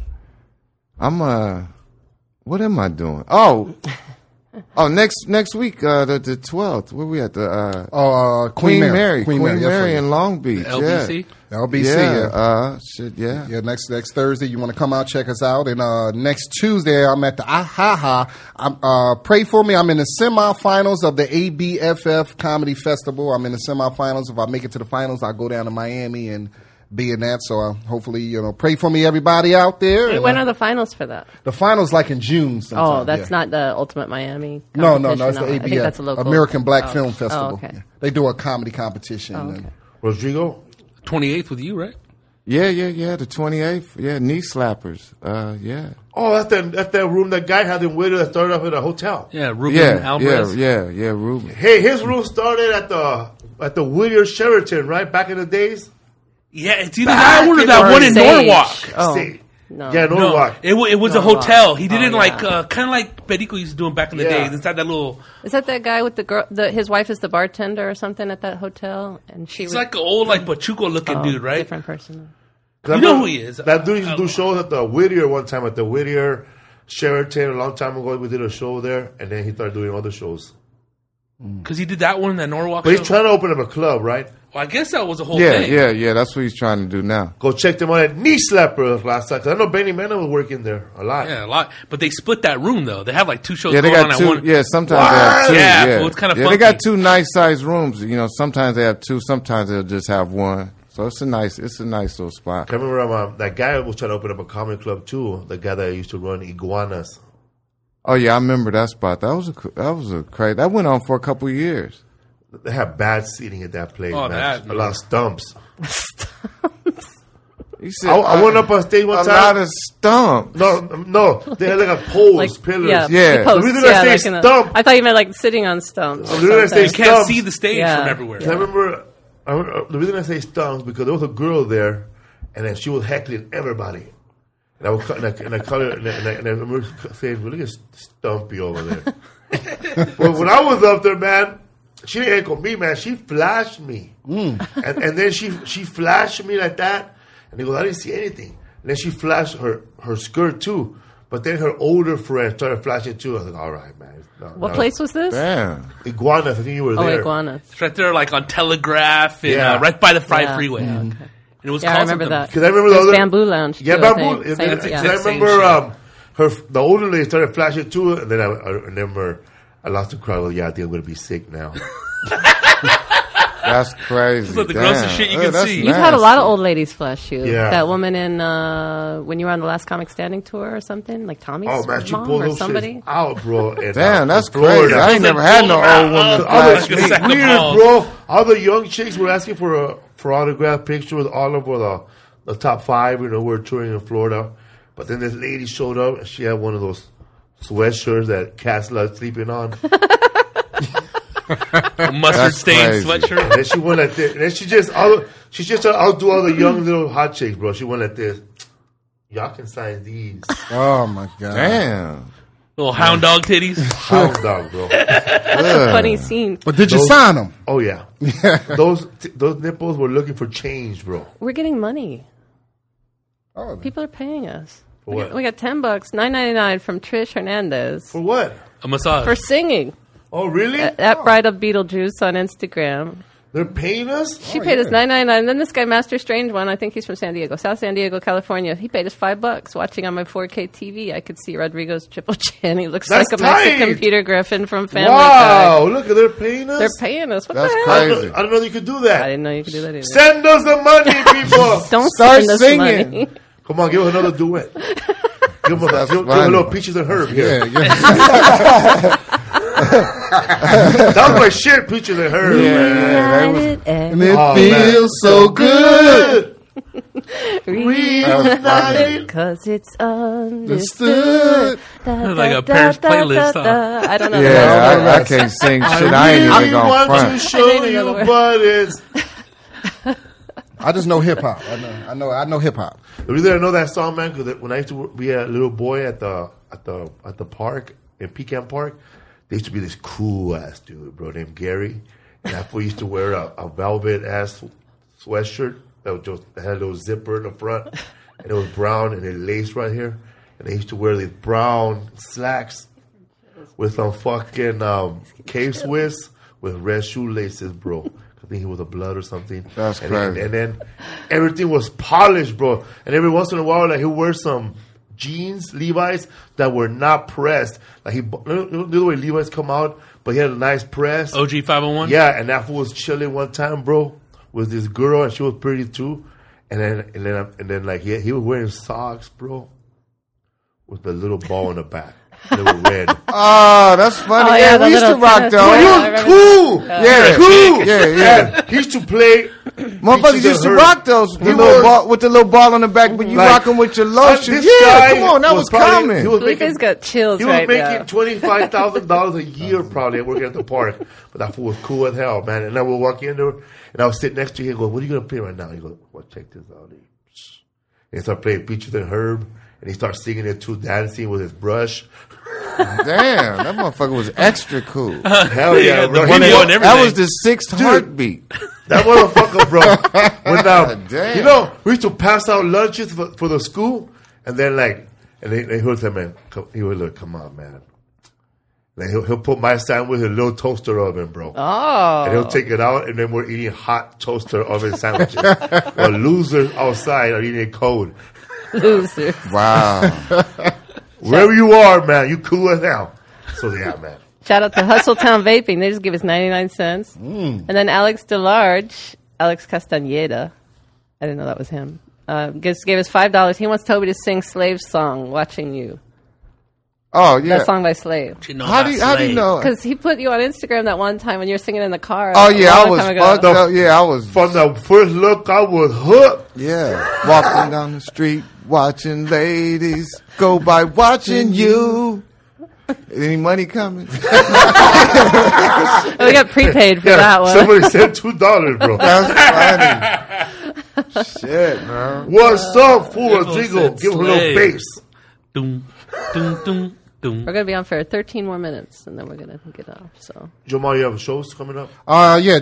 What am I doing? Oh, next week, the 12th. Where we at? The Queen Mary. Queen Mary, yes, in Long Beach. LBC? Yeah. LBC. Yeah. Shit. Yeah. Yeah, next Thursday, you want to come out, check us out. And next Tuesday, I'm at the Pray for me. I'm in the semifinals of the ABFF Comedy Festival. I'm in the semifinals. If I make it to the finals, I'll go down to Miami and be in that. So hopefully, pray for me, everybody out there. Wait, when are the finals for that? The finals like in June sometime. Oh, that's yeah. not the Ultimate Miami. No, it's the competition. ABF. I think that's a local. American Black Film Festival. Oh, okay. Yeah. They do a comedy competition. Oh, okay. and- Rodrigo. 28th with you, right? Yeah. The 28th. Yeah. Knee slappers. Yeah. Oh, that's that room that guy had in Whittier that started off at a hotel. Yeah, Ruben Yeah. Alvarez. Yeah. Ruben. Hey, his room started at the Whittier Sheraton, right? Back in the days. Yeah, it's either that one or in that our one in Sage. Norwalk. Oh, See. no. Yeah, No, Norwalk. it was a Norwalk. hotel. He did it Oh, like yeah. kind of like Perico used to do it back in the Yeah. days. Inside that little, Is that guy with the girl? His wife is the bartender or something at that hotel, and she it's was like an old like Pachuco looking dude, right? Different person. You know who he is. That dude used to do shows at the Whittier one time, at the Whittier Sheraton a long time ago. We did a show there, and then he started doing other shows. Because he did that one in that Norwalk But show. he's trying to open up a club, right? Well, I guess that was a whole Yeah. thing. Yeah. That's what he's trying to do now. Go check them out at Knee Slapper last time. 'Cause I know Benny Mena was working there a lot. Yeah, a lot. But they split that room though. They have like two shows Yeah, they going on got at two. one. Yeah, sometimes they have two. Yeah, Yeah, well, it's kinda They got funky. two nice sized rooms. Sometimes they have two. Sometimes they'll just have one. So it's a nice little spot. I remember that guy was trying to open up a comedy club too. The guy that used to run Iguanas. Oh yeah, I remember that spot. That was a crazy. That went on for a couple of years. They have bad seating at that place, Oh, man. that, A lot of stumps. You said I went up on stage one a time. lot of stumps. No, they had like a poles, pillars. Yeah. the posts, The reason I say like in the- stump- I thought you meant like sitting on stumps. or The reason I say something. You can't Stumps. see the stage Yeah. from everywhere. I remember the reason I say stumps because there was a girl there, and then she was heckling everybody. And I would cut, and I call her, and I remember saying, well, "Look at Stumpy over there." But when I was up there, man, she didn't heckle me, man. She flashed me, and then she flashed me like that, and they go, "I didn't see anything." And then she flashed her skirt too, but then her older friend started flashing too. I was like, "All right, man." What place was this? Damn. Iguanas. I think you were Oh, there. Iguanas. It's right there, like on Telegraph, and Yeah. right by the Fried Yeah. Freeway. Yeah, And it was Yeah, I called remember something- that. Because I remember the There's other Bamboo Lounge. Yeah, too, I Bamboo. think. And Same- I yeah. remember the older lady started flashing too, and then I remember I lost the crowd. Well, yeah, I think I'm going to be sick now. That's crazy. It's like the Damn. grossest shit you can that's see. You've had a nasty. lot of old ladies flash you. Yeah. That woman in when you were on the Last Comic Standing tour or something, like Tommy's Oh man, she mom pulled or those somebody. shit out, bro. And, Damn, that's in Florida. crazy. I ain't never had no old woman All flash the, me. Sack of weird, balls. bro. All the young chicks were asking for autograph picture with all of the top 5. We're touring in Florida, but then this lady showed up and she had one of those sweatshirts that Cass loves sleeping on. A mustard That's stained crazy. sweatshirt. And then she went like this. And then she just outdo all the young little hot chicks, bro. She went like this. Y'all can sign these. Oh my god! Damn. Little hound dog titties. Hound dog, bro. Funny scene. But did you Those- sign them? Oh yeah. Those nipples were looking for change, bro. We're getting money. Oh, People are paying us. For what? We got $10, $9.99 from Trish Hernandez For what? A massage. for singing. Oh, really? At Bride of Beetlejuice on Instagram. They're paying us? She paid us $9.99. And then this guy, Master Strange one, I think he's from San Diego, South San Diego, California. He paid us $5 watching on my 4K TV. I could see Rodrigo's triple chin. He looks That's like a tight. Mexican Peter Griffin from Family Wow, Guy. look, they're paying us? They're paying us. What That's the hell? crazy. I didn't know you could do I that. didn't know you could do that either. Send us the money, people. Don't Start send us singing. money. Come on, give us another duet. Give us That's give a funny. little Peaches and Herb here. Yeah. That was my shit, Peaches and Herb. man. And it Oh, feels so good. Reunited. Because it's Understood. understood. Like a Paris playlist, huh? I don't know. Yeah, I can't sing shit. I ain't even I gonna want to front. show I you, know the but it's... I just know hip hop. I know hip hop. The reason I know that song, man, because when I used to be a little boy at the park, in Pecan Park, there used to be this cool ass dude, bro, named Gary. And that fool used to wear a velvet ass sweatshirt that had a little zipper in the front, and it was brown and it laced right here. And they used to wear these brown slacks with some fucking K-Swiss with red shoelaces, bro. I think he was a blood or something. That's and crazy. And then everything was polished, bro. And every once in a while, like, he'll wear some jeans, Levi's, that were not pressed. Like, you know the way Levi's come out, but he had a nice press. OG 501? Yeah, and that fool was chilling one time, bro, with this girl, and she was pretty too. And then like he was wearing socks, bro, with a little ball in the back. They were red. Oh, that's funny. Oh, yeah, yeah, the we used to little rock tennis those. ball. He I was remember. cool. Yeah, Cool. yeah. He used to play. Motherfuckers used to Herb. rock those He with was- the little ball on the back, but you Like, rock them with your lotion. this Yeah, guy come on, that was probably- common. He was Felipe's making, got chills he was right making now. $25,000 a year probably working at the park. But that fool was cool as hell, man. And I would walk in there, and I would sit next to him and go, "What are you going to play right now?" He goes, "Well, check this out." And he started playing Peaches and Herb, and he started singing it too, dancing with his brush. Damn, that motherfucker was extra cool. Hell yeah, Yeah, bro. the He video was- and everything. That was the sixth heartbeat. That motherfucker, bro. When, Damn. you know, we used to pass out lunches for the school, and then he would say, "Man, he would look, come on, man." Then he'll put my sandwich in a little toaster oven, bro. Oh. And he'll take it out, and then we're eating hot toaster oven sandwiches. Well, losers outside are eating cold. Loser. Wow. Wherever you are, man, you cool as hell. So yeah, man. Shout out to Hustletown Vaping. They just give us 99 cents. And then Alex DeLarge, Alex Castaneda, I didn't know that was him, just gave us $5. He wants Toby to sing Slave's song, Watching You. Oh yeah. That song by Slave. You know How about do you Slade. know? Because he put you on Instagram that one time when you were singing in the car. Oh a yeah, I long was time ago. fucked up. Yeah, I was. From the first look, I was hooked. Yeah, walking down the street, watching ladies go by, watching you. Any money coming? Oh, we got prepaid for that one. Somebody said $2, bro. That's funny. Shit, man. What's up, fool? There Rodrigo? goes Give him a little Slade. bass. Doom, doom, doom, doom. We're going to be on for 13 more minutes, and then we're going to get off. So Jamal, you have shows coming up? Yeah,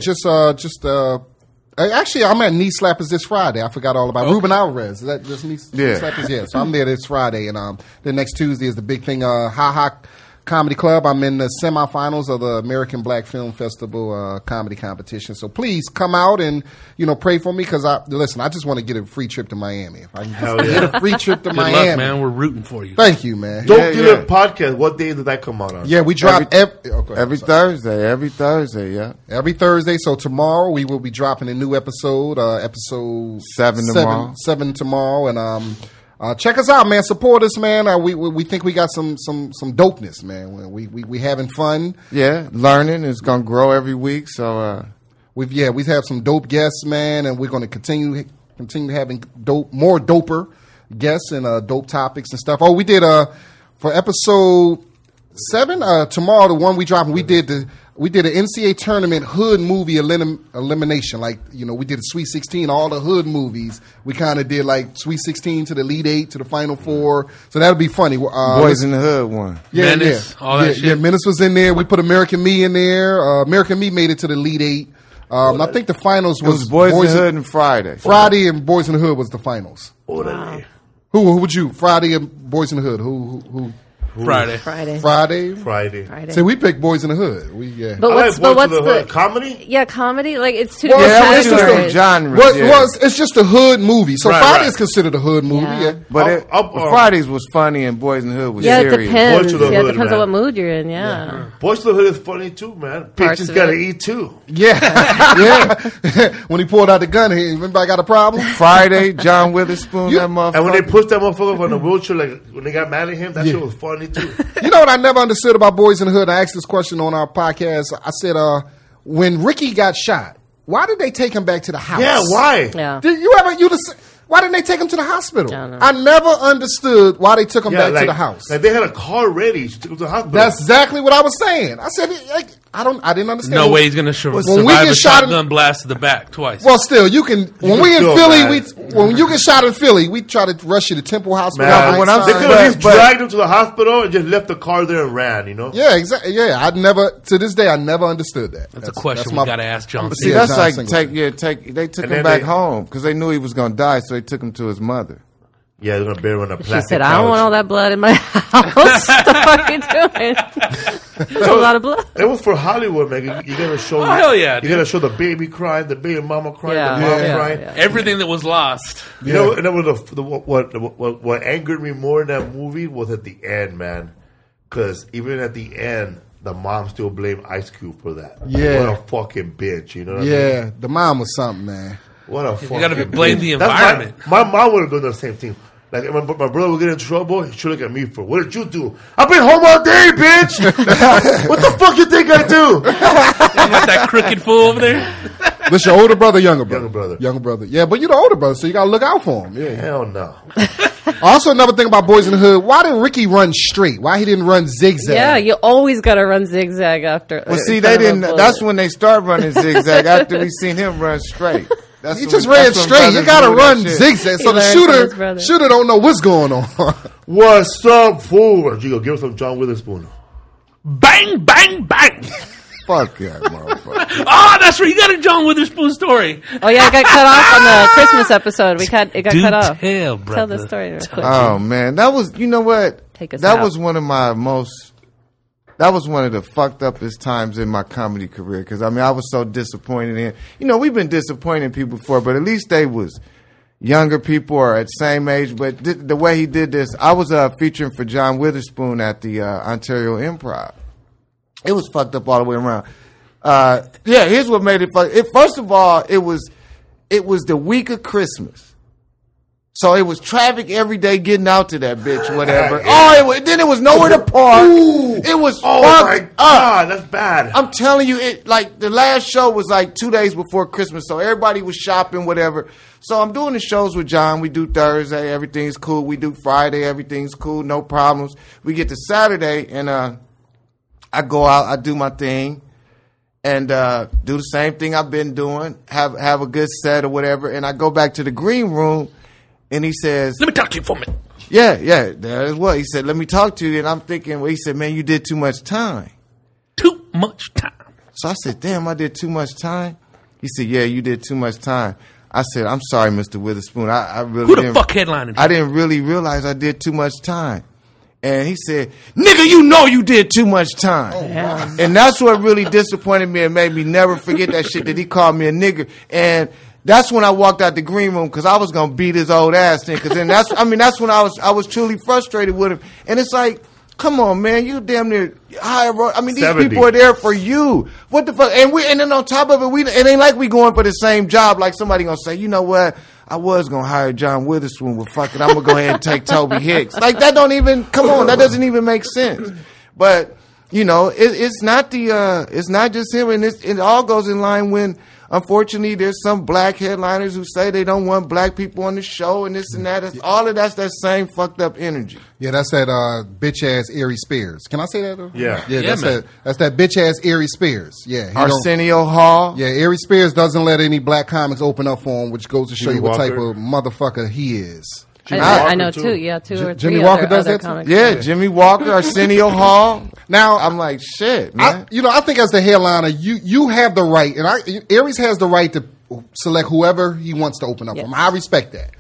actually, I'm at Knee Slappers this Friday. I forgot all about Ruben Alvarez. Is that just Knee Yeah. Slappers? Yeah. So I'm there this Friday, and the next Tuesday is the big thing. Ha Ha Comedy Club. I'm in the semifinals of the American Black Film Festival comedy competition. So please come out and pray for me because I just want to get a free trip to Miami. If I can Hell just yeah. get a free trip to Good Miami. luck, man. We're rooting for you. Thank you, man. Don't Yeah, Do yeah. It podcast. What day did that come out on? Yeah, we drop Every every Thursday, yeah. Every Thursday. So tomorrow we will be dropping a new episode. Episode 7 tomorrow. 7 tomorrow, and check us out, man. Support us, man. We think we got some dopeness, man. We having fun. Yeah, learning is gonna grow every week. So We've had some dope guests, man, and we're going to continue having more doper guests and dope topics and stuff. Oh, we did for episode 7 tomorrow, the one we dropping. We did an NCAA tournament hood movie elimination. Like we did a Sweet 16, all the hood movies. We kind of did like Sweet 16 to the Elite 8 to the Final 4. So that'll be funny. Boys in the Hood one. Menace, all that shit. Yeah, Menace was in there. We put American Me in there. American Me made it to the Elite 8. I think the finals It was Boys in the Hood and Friday. Friday and Boys in the Hood was the finals. Orale. Who would you? Friday and Boys in the Hood. Who? Friday. Friday. See, we picked Boys in the Hood. But what's the comedy? Yeah, comedy. Like it's two Well, different it's just categories. a genre. It's just a hood movie. So Friday is considered a hood movie. Yeah. But Fridays was funny and Boys in the Hood was it serious. depends. Boys to the It Hood, depends man. on what mood you're in. Yeah. Boys to the Hood is funny too, man. Parts Bitches of gotta it. eat too. Yeah. When he pulled out the gun, everybody got a problem? Friday, John Witherspoon, that motherfucker. And when they pushed that motherfucker on the wheelchair, like when they got mad at him, that shit was funny too. You know what I never understood about Boys in the Hood? I asked this question on our podcast. I said, when Ricky got shot, why did they take him back to the house? Yeah, why? Yeah. Why didn't they take him to the hospital? I don't know. I never understood why they took him back to the house. Like they had a car ready to go to the hospital. That's exactly what I was saying. I said, I didn't understand. No way he's going to survive When we a get shot shotgun blast to the back twice. Well, still, you can. When we in feel Philly, bad. when you get shot in Philly, we try to rush you to Temple Hospital. Man, when I'm they saying- could have just but- dragged him to the hospital and just left the car there and ran, you know? Yeah, exactly. Yeah, to this day, I never understood that. That's a question my- we got to ask John. See, Yeah, that's John like Singleton. they took And him then back they- home because they knew he was going to die, so they took him to his mother. Yeah, they're gonna bury him on a She plastic said, "I don't couch. want all that blood in my house." What the fuck are you doing? That's a lot of blood. It was for Hollywood, man. You gotta show. Oh, hell yeah, You dude. gotta show the baby crying, the baby mama crying, Yeah, the mom yeah, crying. yeah. Everything that was lost. You know, and that was what angered me more in that movie was at the end, man. Because even at the end, the mom still blamed Ice Cube for that. Yeah. What a fucking bitch, you know what I mean? Yeah, the mom was something, man. What a fucking gotta blame the That's environment. My mom would have done the same thing. Like, my brother would get in trouble, he should look at me for, what did you do? I've been home all day, bitch! What the fuck you think I do? With that crooked fool over there. This your older brother, younger brother? Younger brother. Younger brother. Yeah, but you're the older brother, so you gotta look out for him. Yeah. Hell no. Also, another thing about Boys in the Hood, why did Ricky run straight? Why he didn't run zigzag? Yeah, you always got to run zigzag after. Well, see, in they front of a didn't. bullet. That's when they start running zigzag after we seen him run straight. That's He when- just that's ran when straight. You brothers gotta do that run shit. zigzag. So He the learned from his brother. shooter don't know what's going on. What's up, fool? Rodrigo, give us some John Witherspoon. Bang, bang, bang. Fuck that motherfucker. Oh, that's right. You got a John Witherspoon story. Oh yeah, it got cut off on the Christmas episode. It got Do cut off. tell, Tell brother. the story real quick. Oh man, that was. You know what? Take us that out. was one of my most. That was one of the fucked uppest times in my comedy career because I mean I was so disappointed in. You know we've been disappointed in people before, but at least they was younger people or at same age. But the way he did this, I was featuring for John Witherspoon at the Ontario Improv. It was fucked up all the way around. Yeah, here's what made it fucked. First of all, it was the week of Christmas. So it was traffic every day getting out to that bitch, whatever. Then it was nowhere to park. It was Oh my fucked up. God, that's bad. I'm telling you, the last show was like 2 days before Christmas, so everybody was shopping, whatever. So I'm doing the shows with John. We do Thursday, everything's cool. We do Friday, everything's cool, no problems. We get to Saturday, and I go out, I do my thing, and do the same thing I've been doing, have a good set or whatever, and I go back to the green room, and he says, Let me talk to you for a minute. yeah, there's what. He said, let me talk to you, and I'm thinking, well, he said, man, you did too much time. Too much time. So I said, damn, I did too much time? He said, yeah, you did too much time. I said, I'm sorry, Mr. Witherspoon. I really Who the didn't, fuck headlining? I didn't really realize I did too much time. And he said, nigga, you know you did too much time. And that's what really disappointed me and made me never forget that shit, that he called me a nigger. And that's when I walked out the green room because I was going to beat his old ass then. Because then that's when I was truly frustrated with him. And it's like, come on, man, you damn near high. I mean, these 70. people are there for you. What the fuck? And then on top of it, it ain't like we going for the same job. Like somebody gonna say, you know what? I was gonna hire John Witherspoon, but fuck it, I'm gonna go ahead and take Toby Hicks. Like that don't even come on. That doesn't even make sense. But you know, it's not just him, and it all goes in line when. Unfortunately, there's some black headliners who say they don't want black people on the show and this and that. All of that's that same fucked up energy. Yeah, that's that bitch ass Ari Spears. Can I say that? Yeah. that's man. that's that bitch ass Ari Spears. Yeah, he don't- Arsenio Hall. Yeah, Ari Spears doesn't let any black comics open up for him, which goes to show Jimmy you what type Walker. of motherfucker he is. Jimmy I Walker, know too. two. Yeah, two or three. Jimmy Walker does other that too? comics. Yeah, Jimmy Walker, Arsenio Hall. Now, I'm like, shit, man. I think as the headliner, you have the right, and Aries has the right to select whoever he wants to open up Yeah. for him. I respect that.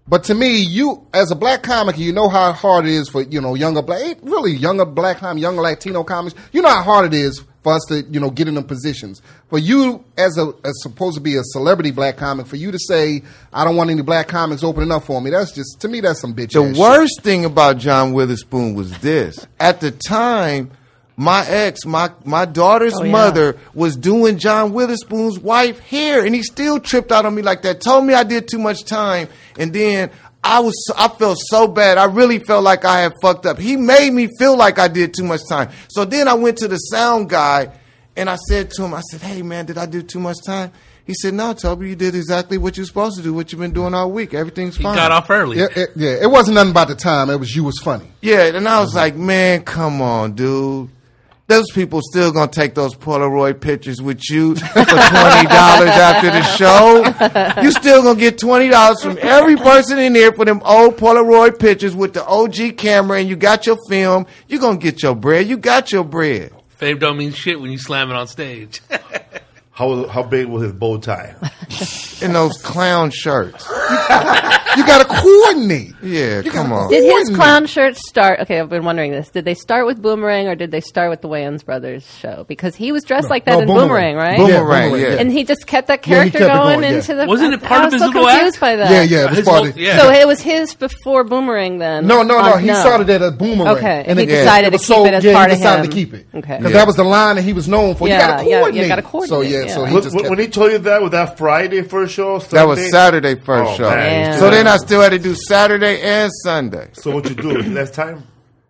But to me, you as a black comic, you know how hard it is for younger black comics, younger Latino comics. You know how hard it is for us to get in them positions. For you as supposed to be a celebrity black comic, for you to say I don't want any black comics opening up for me, that's just to me that's some bitch. The worst thing about John Witherspoon was this: at the time, my ex, my daughter's mother was doing John Witherspoon's wife hair, and he still tripped out on me like that. Told me I did too much time, and then I felt so bad. I really felt like I had fucked up. He made me feel like I did too much time. So then I went to the sound guy, and I said to him, I said, "Hey man, did I do too much time?" He said, "No, Toby, you did exactly what you're supposed to do, what you've been doing all week. Everything's fine." He got off early. It wasn't nothing about the time. It was you was funny. Yeah, and I was like, man, come on, dude. Those people still gonna take those Polaroid pictures with you for $20 after the show. You still gonna get $20 from every person in there for them old Polaroid pictures with the OG camera, and you got your film. You gonna get your bread. You got your bread. Fame don't mean shit when you slam it on stage. How big was his bow tie? In those clown shirts. You got to coordinate. Yeah, come on. Did his clown shirts start? Okay, I've been wondering this. Did they start with Boomerang or did they start with the Wayans Brothers show? Because he was dressed like that in Boomerang, right? Boomerang, yeah. And he just kept that character kept it going going, into the. Wasn't it part of his I was so little confused act? by that. Yeah, it was part of it. Yeah. So it was his before Boomerang then? No. He started at a Boomerang. Okay, and he it decided to was keep it as part he of decided him. to keep it. Okay. Because that was the line that he was known for. Yeah, you got to coordinate. to coordinate. So he just kept When he told you that, was that Friday first show? That was Saturday first show. Man. So then I still had to do Saturday and Sunday. So what you do? Less time?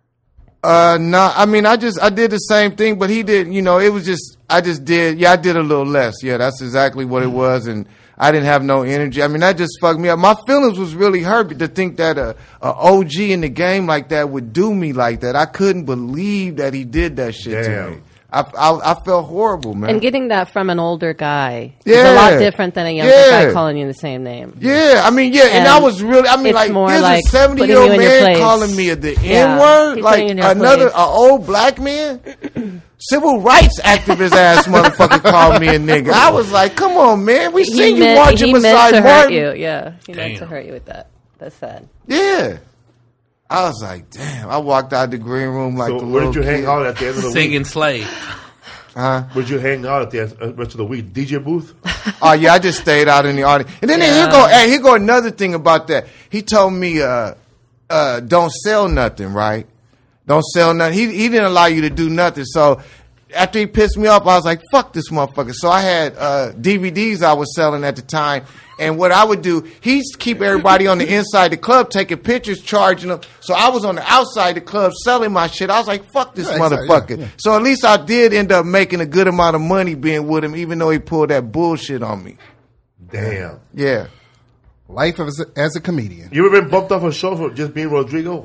No, I mean, I did the same thing, but he did, it was just, I did a little less. Yeah, that's exactly what it was. And I didn't have no energy. I mean, that just fucked me up. My feelings was really hurt to think that a OG in the game like that would do me like that. I couldn't believe that he did that shit to me. I felt horrible, man. And getting that from an older guy is Yeah. a lot different than a younger guy calling you the same name. Yeah, I mean, and I was really, it's like, more here's like a 70-year-old putting you in your man place. calling me the Yeah, N-word, he's like putting you in your an place. old black man. Civil rights activist ass motherfucker called me a nigga. I was like, come on, man, we seen you marching beside to Martin. hurt you. Yeah, he meant to hurt you with that. That's sad. Yeah. I was like, damn. I walked out the green room like So the where little did you hang kid. out at the end of the Singing week? Slave. Where'd you hang out at the rest of the week? DJ booth? Oh yeah, I just stayed out in the audience. And then here go another thing about that. He told me don't sell nothing, right? Don't sell nothing. He didn't allow you to do nothing. So after he pissed me off, I was like, fuck this motherfucker. So I had DVDs I was selling at the time. And what I would do, he'd keep everybody on the inside the club taking pictures, charging them. So I was on the outside the club selling my shit. I was like, fuck this motherfucker. So at least I did end up making a good amount of money being with him, even though he pulled that bullshit on me. Damn. Yeah. Life as a comedian. You ever been bumped off a show for just being Rodrigo?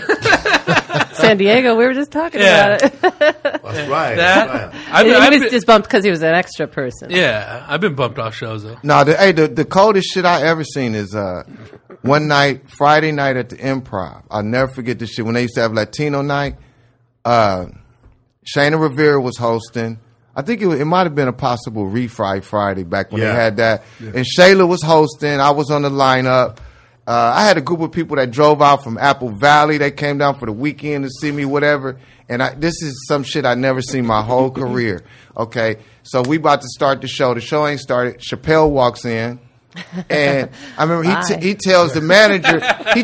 San Diego, we were just talking about it. That's right. That's right. He was just bumped because he was an extra person. Yeah, I've been bumped off shows though. No, the coldest shit I ever seen is one night, Friday night at the Improv. I'll never forget this shit. When they used to have Latino night, Shayna Rivera was hosting. I think it might have been a possible Refry Friday back when they had that. Yeah. And Shayla was hosting. I was on the lineup. I had a group of people that drove out from Apple Valley. They came down for the weekend to see me, whatever. And this is some shit I never seen my whole career. Okay, so we about to start the show. The show ain't started. Chappelle walks in, and I remember he tells the manager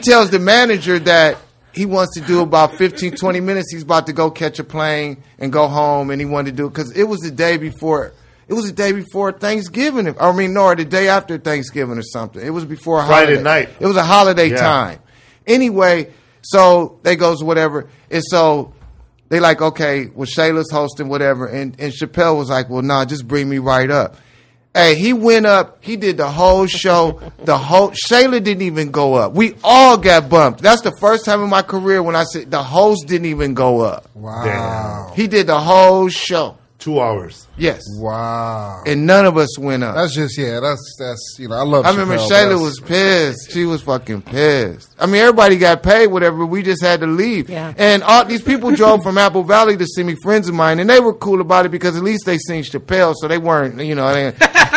that he wants to do about 15, 20 minutes. He's about to go catch a plane and go home, and he wanted to do it because it was the day before. It was the day before Thanksgiving. Or the day after Thanksgiving or something. It was before a Friday holiday. night. It was a holiday time. Anyway, so they goes whatever. And so they like, okay, well, Shayla's hosting, whatever. And Chappelle was like, well, nah, just bring me right up. Hey, he went up. He did the whole show. Shayla didn't even go up. We all got bumped. That's the first time in my career when I said the host didn't even go up. Wow. Damn. He did the whole show. 2 hours. Yes. Wow. And none of us went up. That's just, I love I remember Chappelle, Shayla was pissed. She was fucking pissed. I mean, everybody got paid, whatever. We just had to leave. Yeah. And all these people drove from Apple Valley to see me, friends of mine, and they were cool about it because at least they seen Chappelle, so they weren't,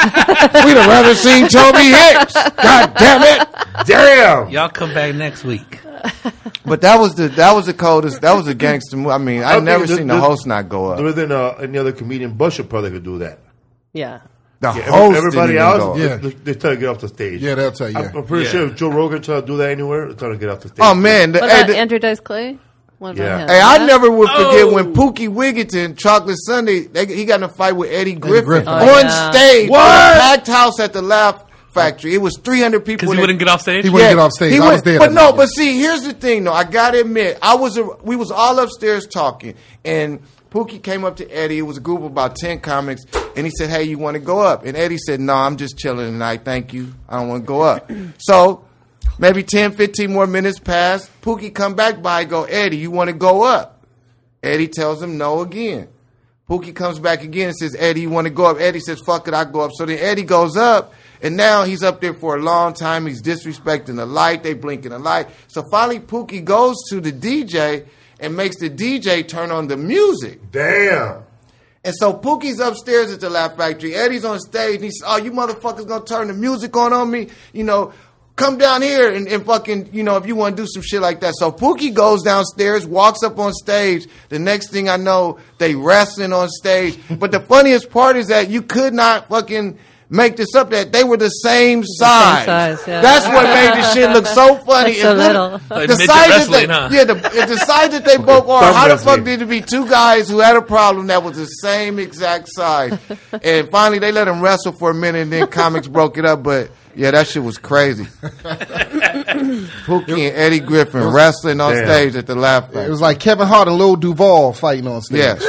We'd have rather seen Toby Hicks. God damn it! Damn. Y'all come back next week. But that was the coldest. That was a gangster movie. I mean, I've never seen the host not go up. There isn't any other comedian. Busher probably could do that. Yeah. The Yeah, host everybody didn't else, even go. Yeah. they try to get off the stage. Yeah, they'll tell you. Yeah. I'm pretty Yeah. sure if Joe Rogan tried to do that anywhere, they're trying to get off the stage. Oh man, What about Andrew Dice Clay? What about Yeah. him? Hey, I Yeah? never would forget Oh. when Pookie Wigginton, Chocolate Sunday, he got in a fight with Eddie Griffin, Griffin. on Oh, yeah. stage. What? In a packed house at the Laugh Factory. It was 300 people. Because in he it. wouldn't get off stage? He wouldn't get off stage. He I went- was there But that no, night, but see, here's the thing though. I gotta admit, we was all upstairs talking, and Pookie came up to Eddie. It was a group of about 10 comics, and he said, "Hey, you want to go up?" And Eddie said, "No, I'm just chilling tonight. Thank you. I don't want to go up." So maybe 10, 15 more minutes passed. Pookie come back by, go, "Eddie, you want to go up?" Eddie tells him no again. Pookie comes back again and says, "Eddie, you want to go up?" Eddie says, "Fuck it, I go up." So then Eddie goes up, and now he's up there for a long time. He's disrespecting the light. They blinking the light. So finally Pookie goes to the DJ and makes the DJ turn on the music. Damn. And so Pookie's upstairs at the Laugh Factory. Eddie's on stage, and he says, "Oh, you motherfuckers gonna turn the music on me? You know, come down here and fucking, you know, if you want to do some shit like that." So Pookie goes downstairs, walks up on stage. The next thing I know, they wrestling on stage. But the funniest part is that you could not fucking make this up, that they were the same size. size, yeah. That's what made the shit look so funny. That's so It's little. Like the midget size that wrestling, they, huh? yeah, the size that they both are. thumb How the fuck wrestling. did it be two guys who had a problem that was the same exact size? And finally, they let them wrestle for a minute, and then comics broke it up. But yeah, that shit was crazy. Pookie and Eddie Griffin wrestling on Damn. stage at the Laugh It Factory. was like Kevin Hart and Lil Duval fighting on stage. Yeah,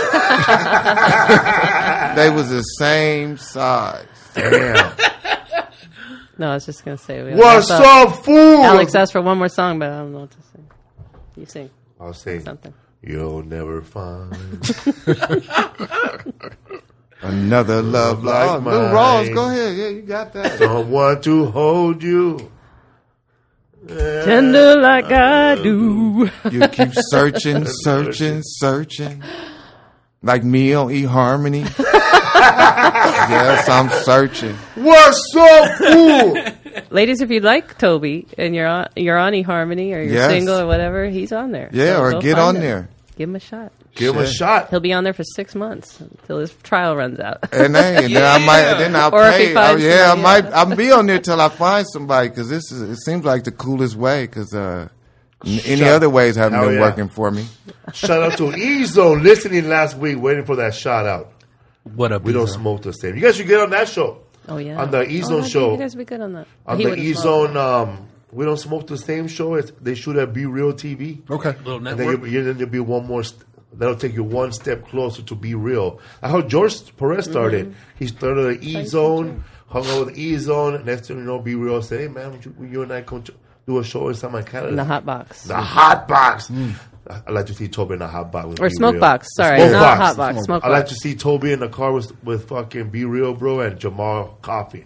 they was the same size. Damn. No, I was just going to say. What's up, fool? Alex asked for one more song, but I don't know what to sing. You sing I'll say, something. you'll never find. Another love Like like Lou mine. Rawls, go ahead. Yeah, you got that. Someone to hold you. Tender like I do. You keep searching, searching. Like me on eHarmony. Yes, I'm searching. What's up, fool? Ladies, if you like Toby and you're on eHarmony or you're Yes. single or whatever, he's on there. Yeah, So or go get find on him. there. Give him a shot. Give him a shot. He'll be on there for 6 months until his trial runs out. And then I might, then I'll Or if he pay. finds Yeah, I somebody, might. I'll be on there till I find somebody because it seems like the coolest way. Because any Shut- other ways haven't Hell been yeah. working for me. Shout out to E-Zone listening last week, waiting for that shout out. What up, We don't Bezo? smoke the same. You guys should get on that show. Oh, yeah. On the E-Zone no, show. You guys would be good on that. On He the wouldn't smoke. E-Zone, we don't smoke the same show. They shoot at Be Real TV. Okay. Little And then network. you'll be one more. That'll take you one step closer to Be Real. Like how George Perez started. Mm-hmm. He started at E-Zone, hung out with E-Zone. Next thing you know, Be Real said, "Hey man, would you and I come do a show inside my Canada?" In the hot box. The hot box. I like to see Toby in the hot box. With Or Be smoke Real. box. Sorry, Smoke not box. hot box. Smoke I like box. to see Toby in the car with fucking Be Real, bro, and Jamal coughing.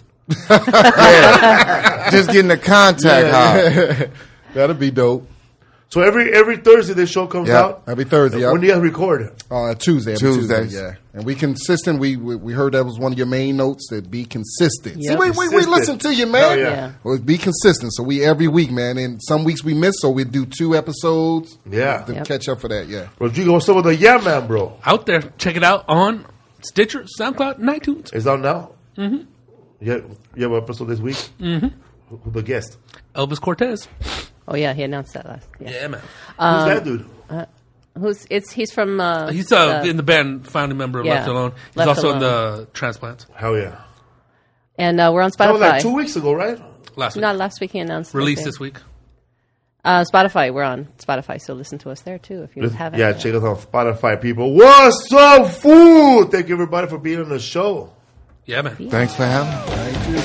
Just getting the contact high. That'd be dope. So every Thursday this show comes Yeah. out. Every Thursday, yeah. When do you record? Tuesday. Every Tuesdays. Tuesday, yeah. And we consistent. We heard that was one of your main notes, that be consistent. Yep. See, we Consistent. listen to you, man. Hell yeah. Yeah. Well, be consistent. So we every week, man. And some weeks we miss, so we do 2 episodes. Yeah. To Yep. catch up for that, yeah. Rodrigo, what's up with the Yeah Man, bro? Out there. Check it out on Stitcher, SoundCloud, and iTunes. It's out now? Mm-hmm. You have an episode this week? Mm-hmm. Who the guest? Elvis Cortez. Oh, yeah, he announced that last. Yeah. Yeah, man. Who's that dude? He's from. He's in the band, founding member of yeah, Left Alone. He's Left also in Alone. the Transplants. Hell yeah. And we're on That was Spotify. like 2 weeks ago, right? Last week. Not last week he announced. it, I Released think. this week. Spotify. We're on Spotify, so listen to us there too if you haven't. Yeah, yet. check us on Spotify, people. What's up, fool? Thank you, everybody, for being on the show. Yeah, man. Thanks for having me.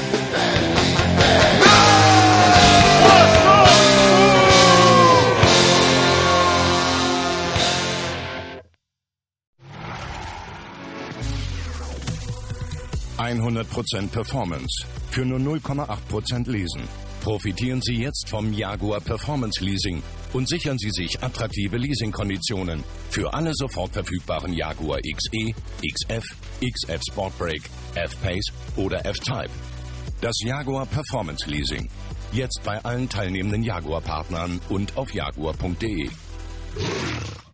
%% Performance für nur 0,8% Lesen. Profitieren Sie jetzt vom Jaguar Performance Leasing und sichern Sie sich attraktive Leasingkonditionen für alle sofort verfügbaren Jaguar XE, XF, XF Sportbrake, F-Pace oder F-Type. Das Jaguar Performance Leasing. Jetzt bei allen teilnehmenden Jaguar-Partnern und auf jaguar.de.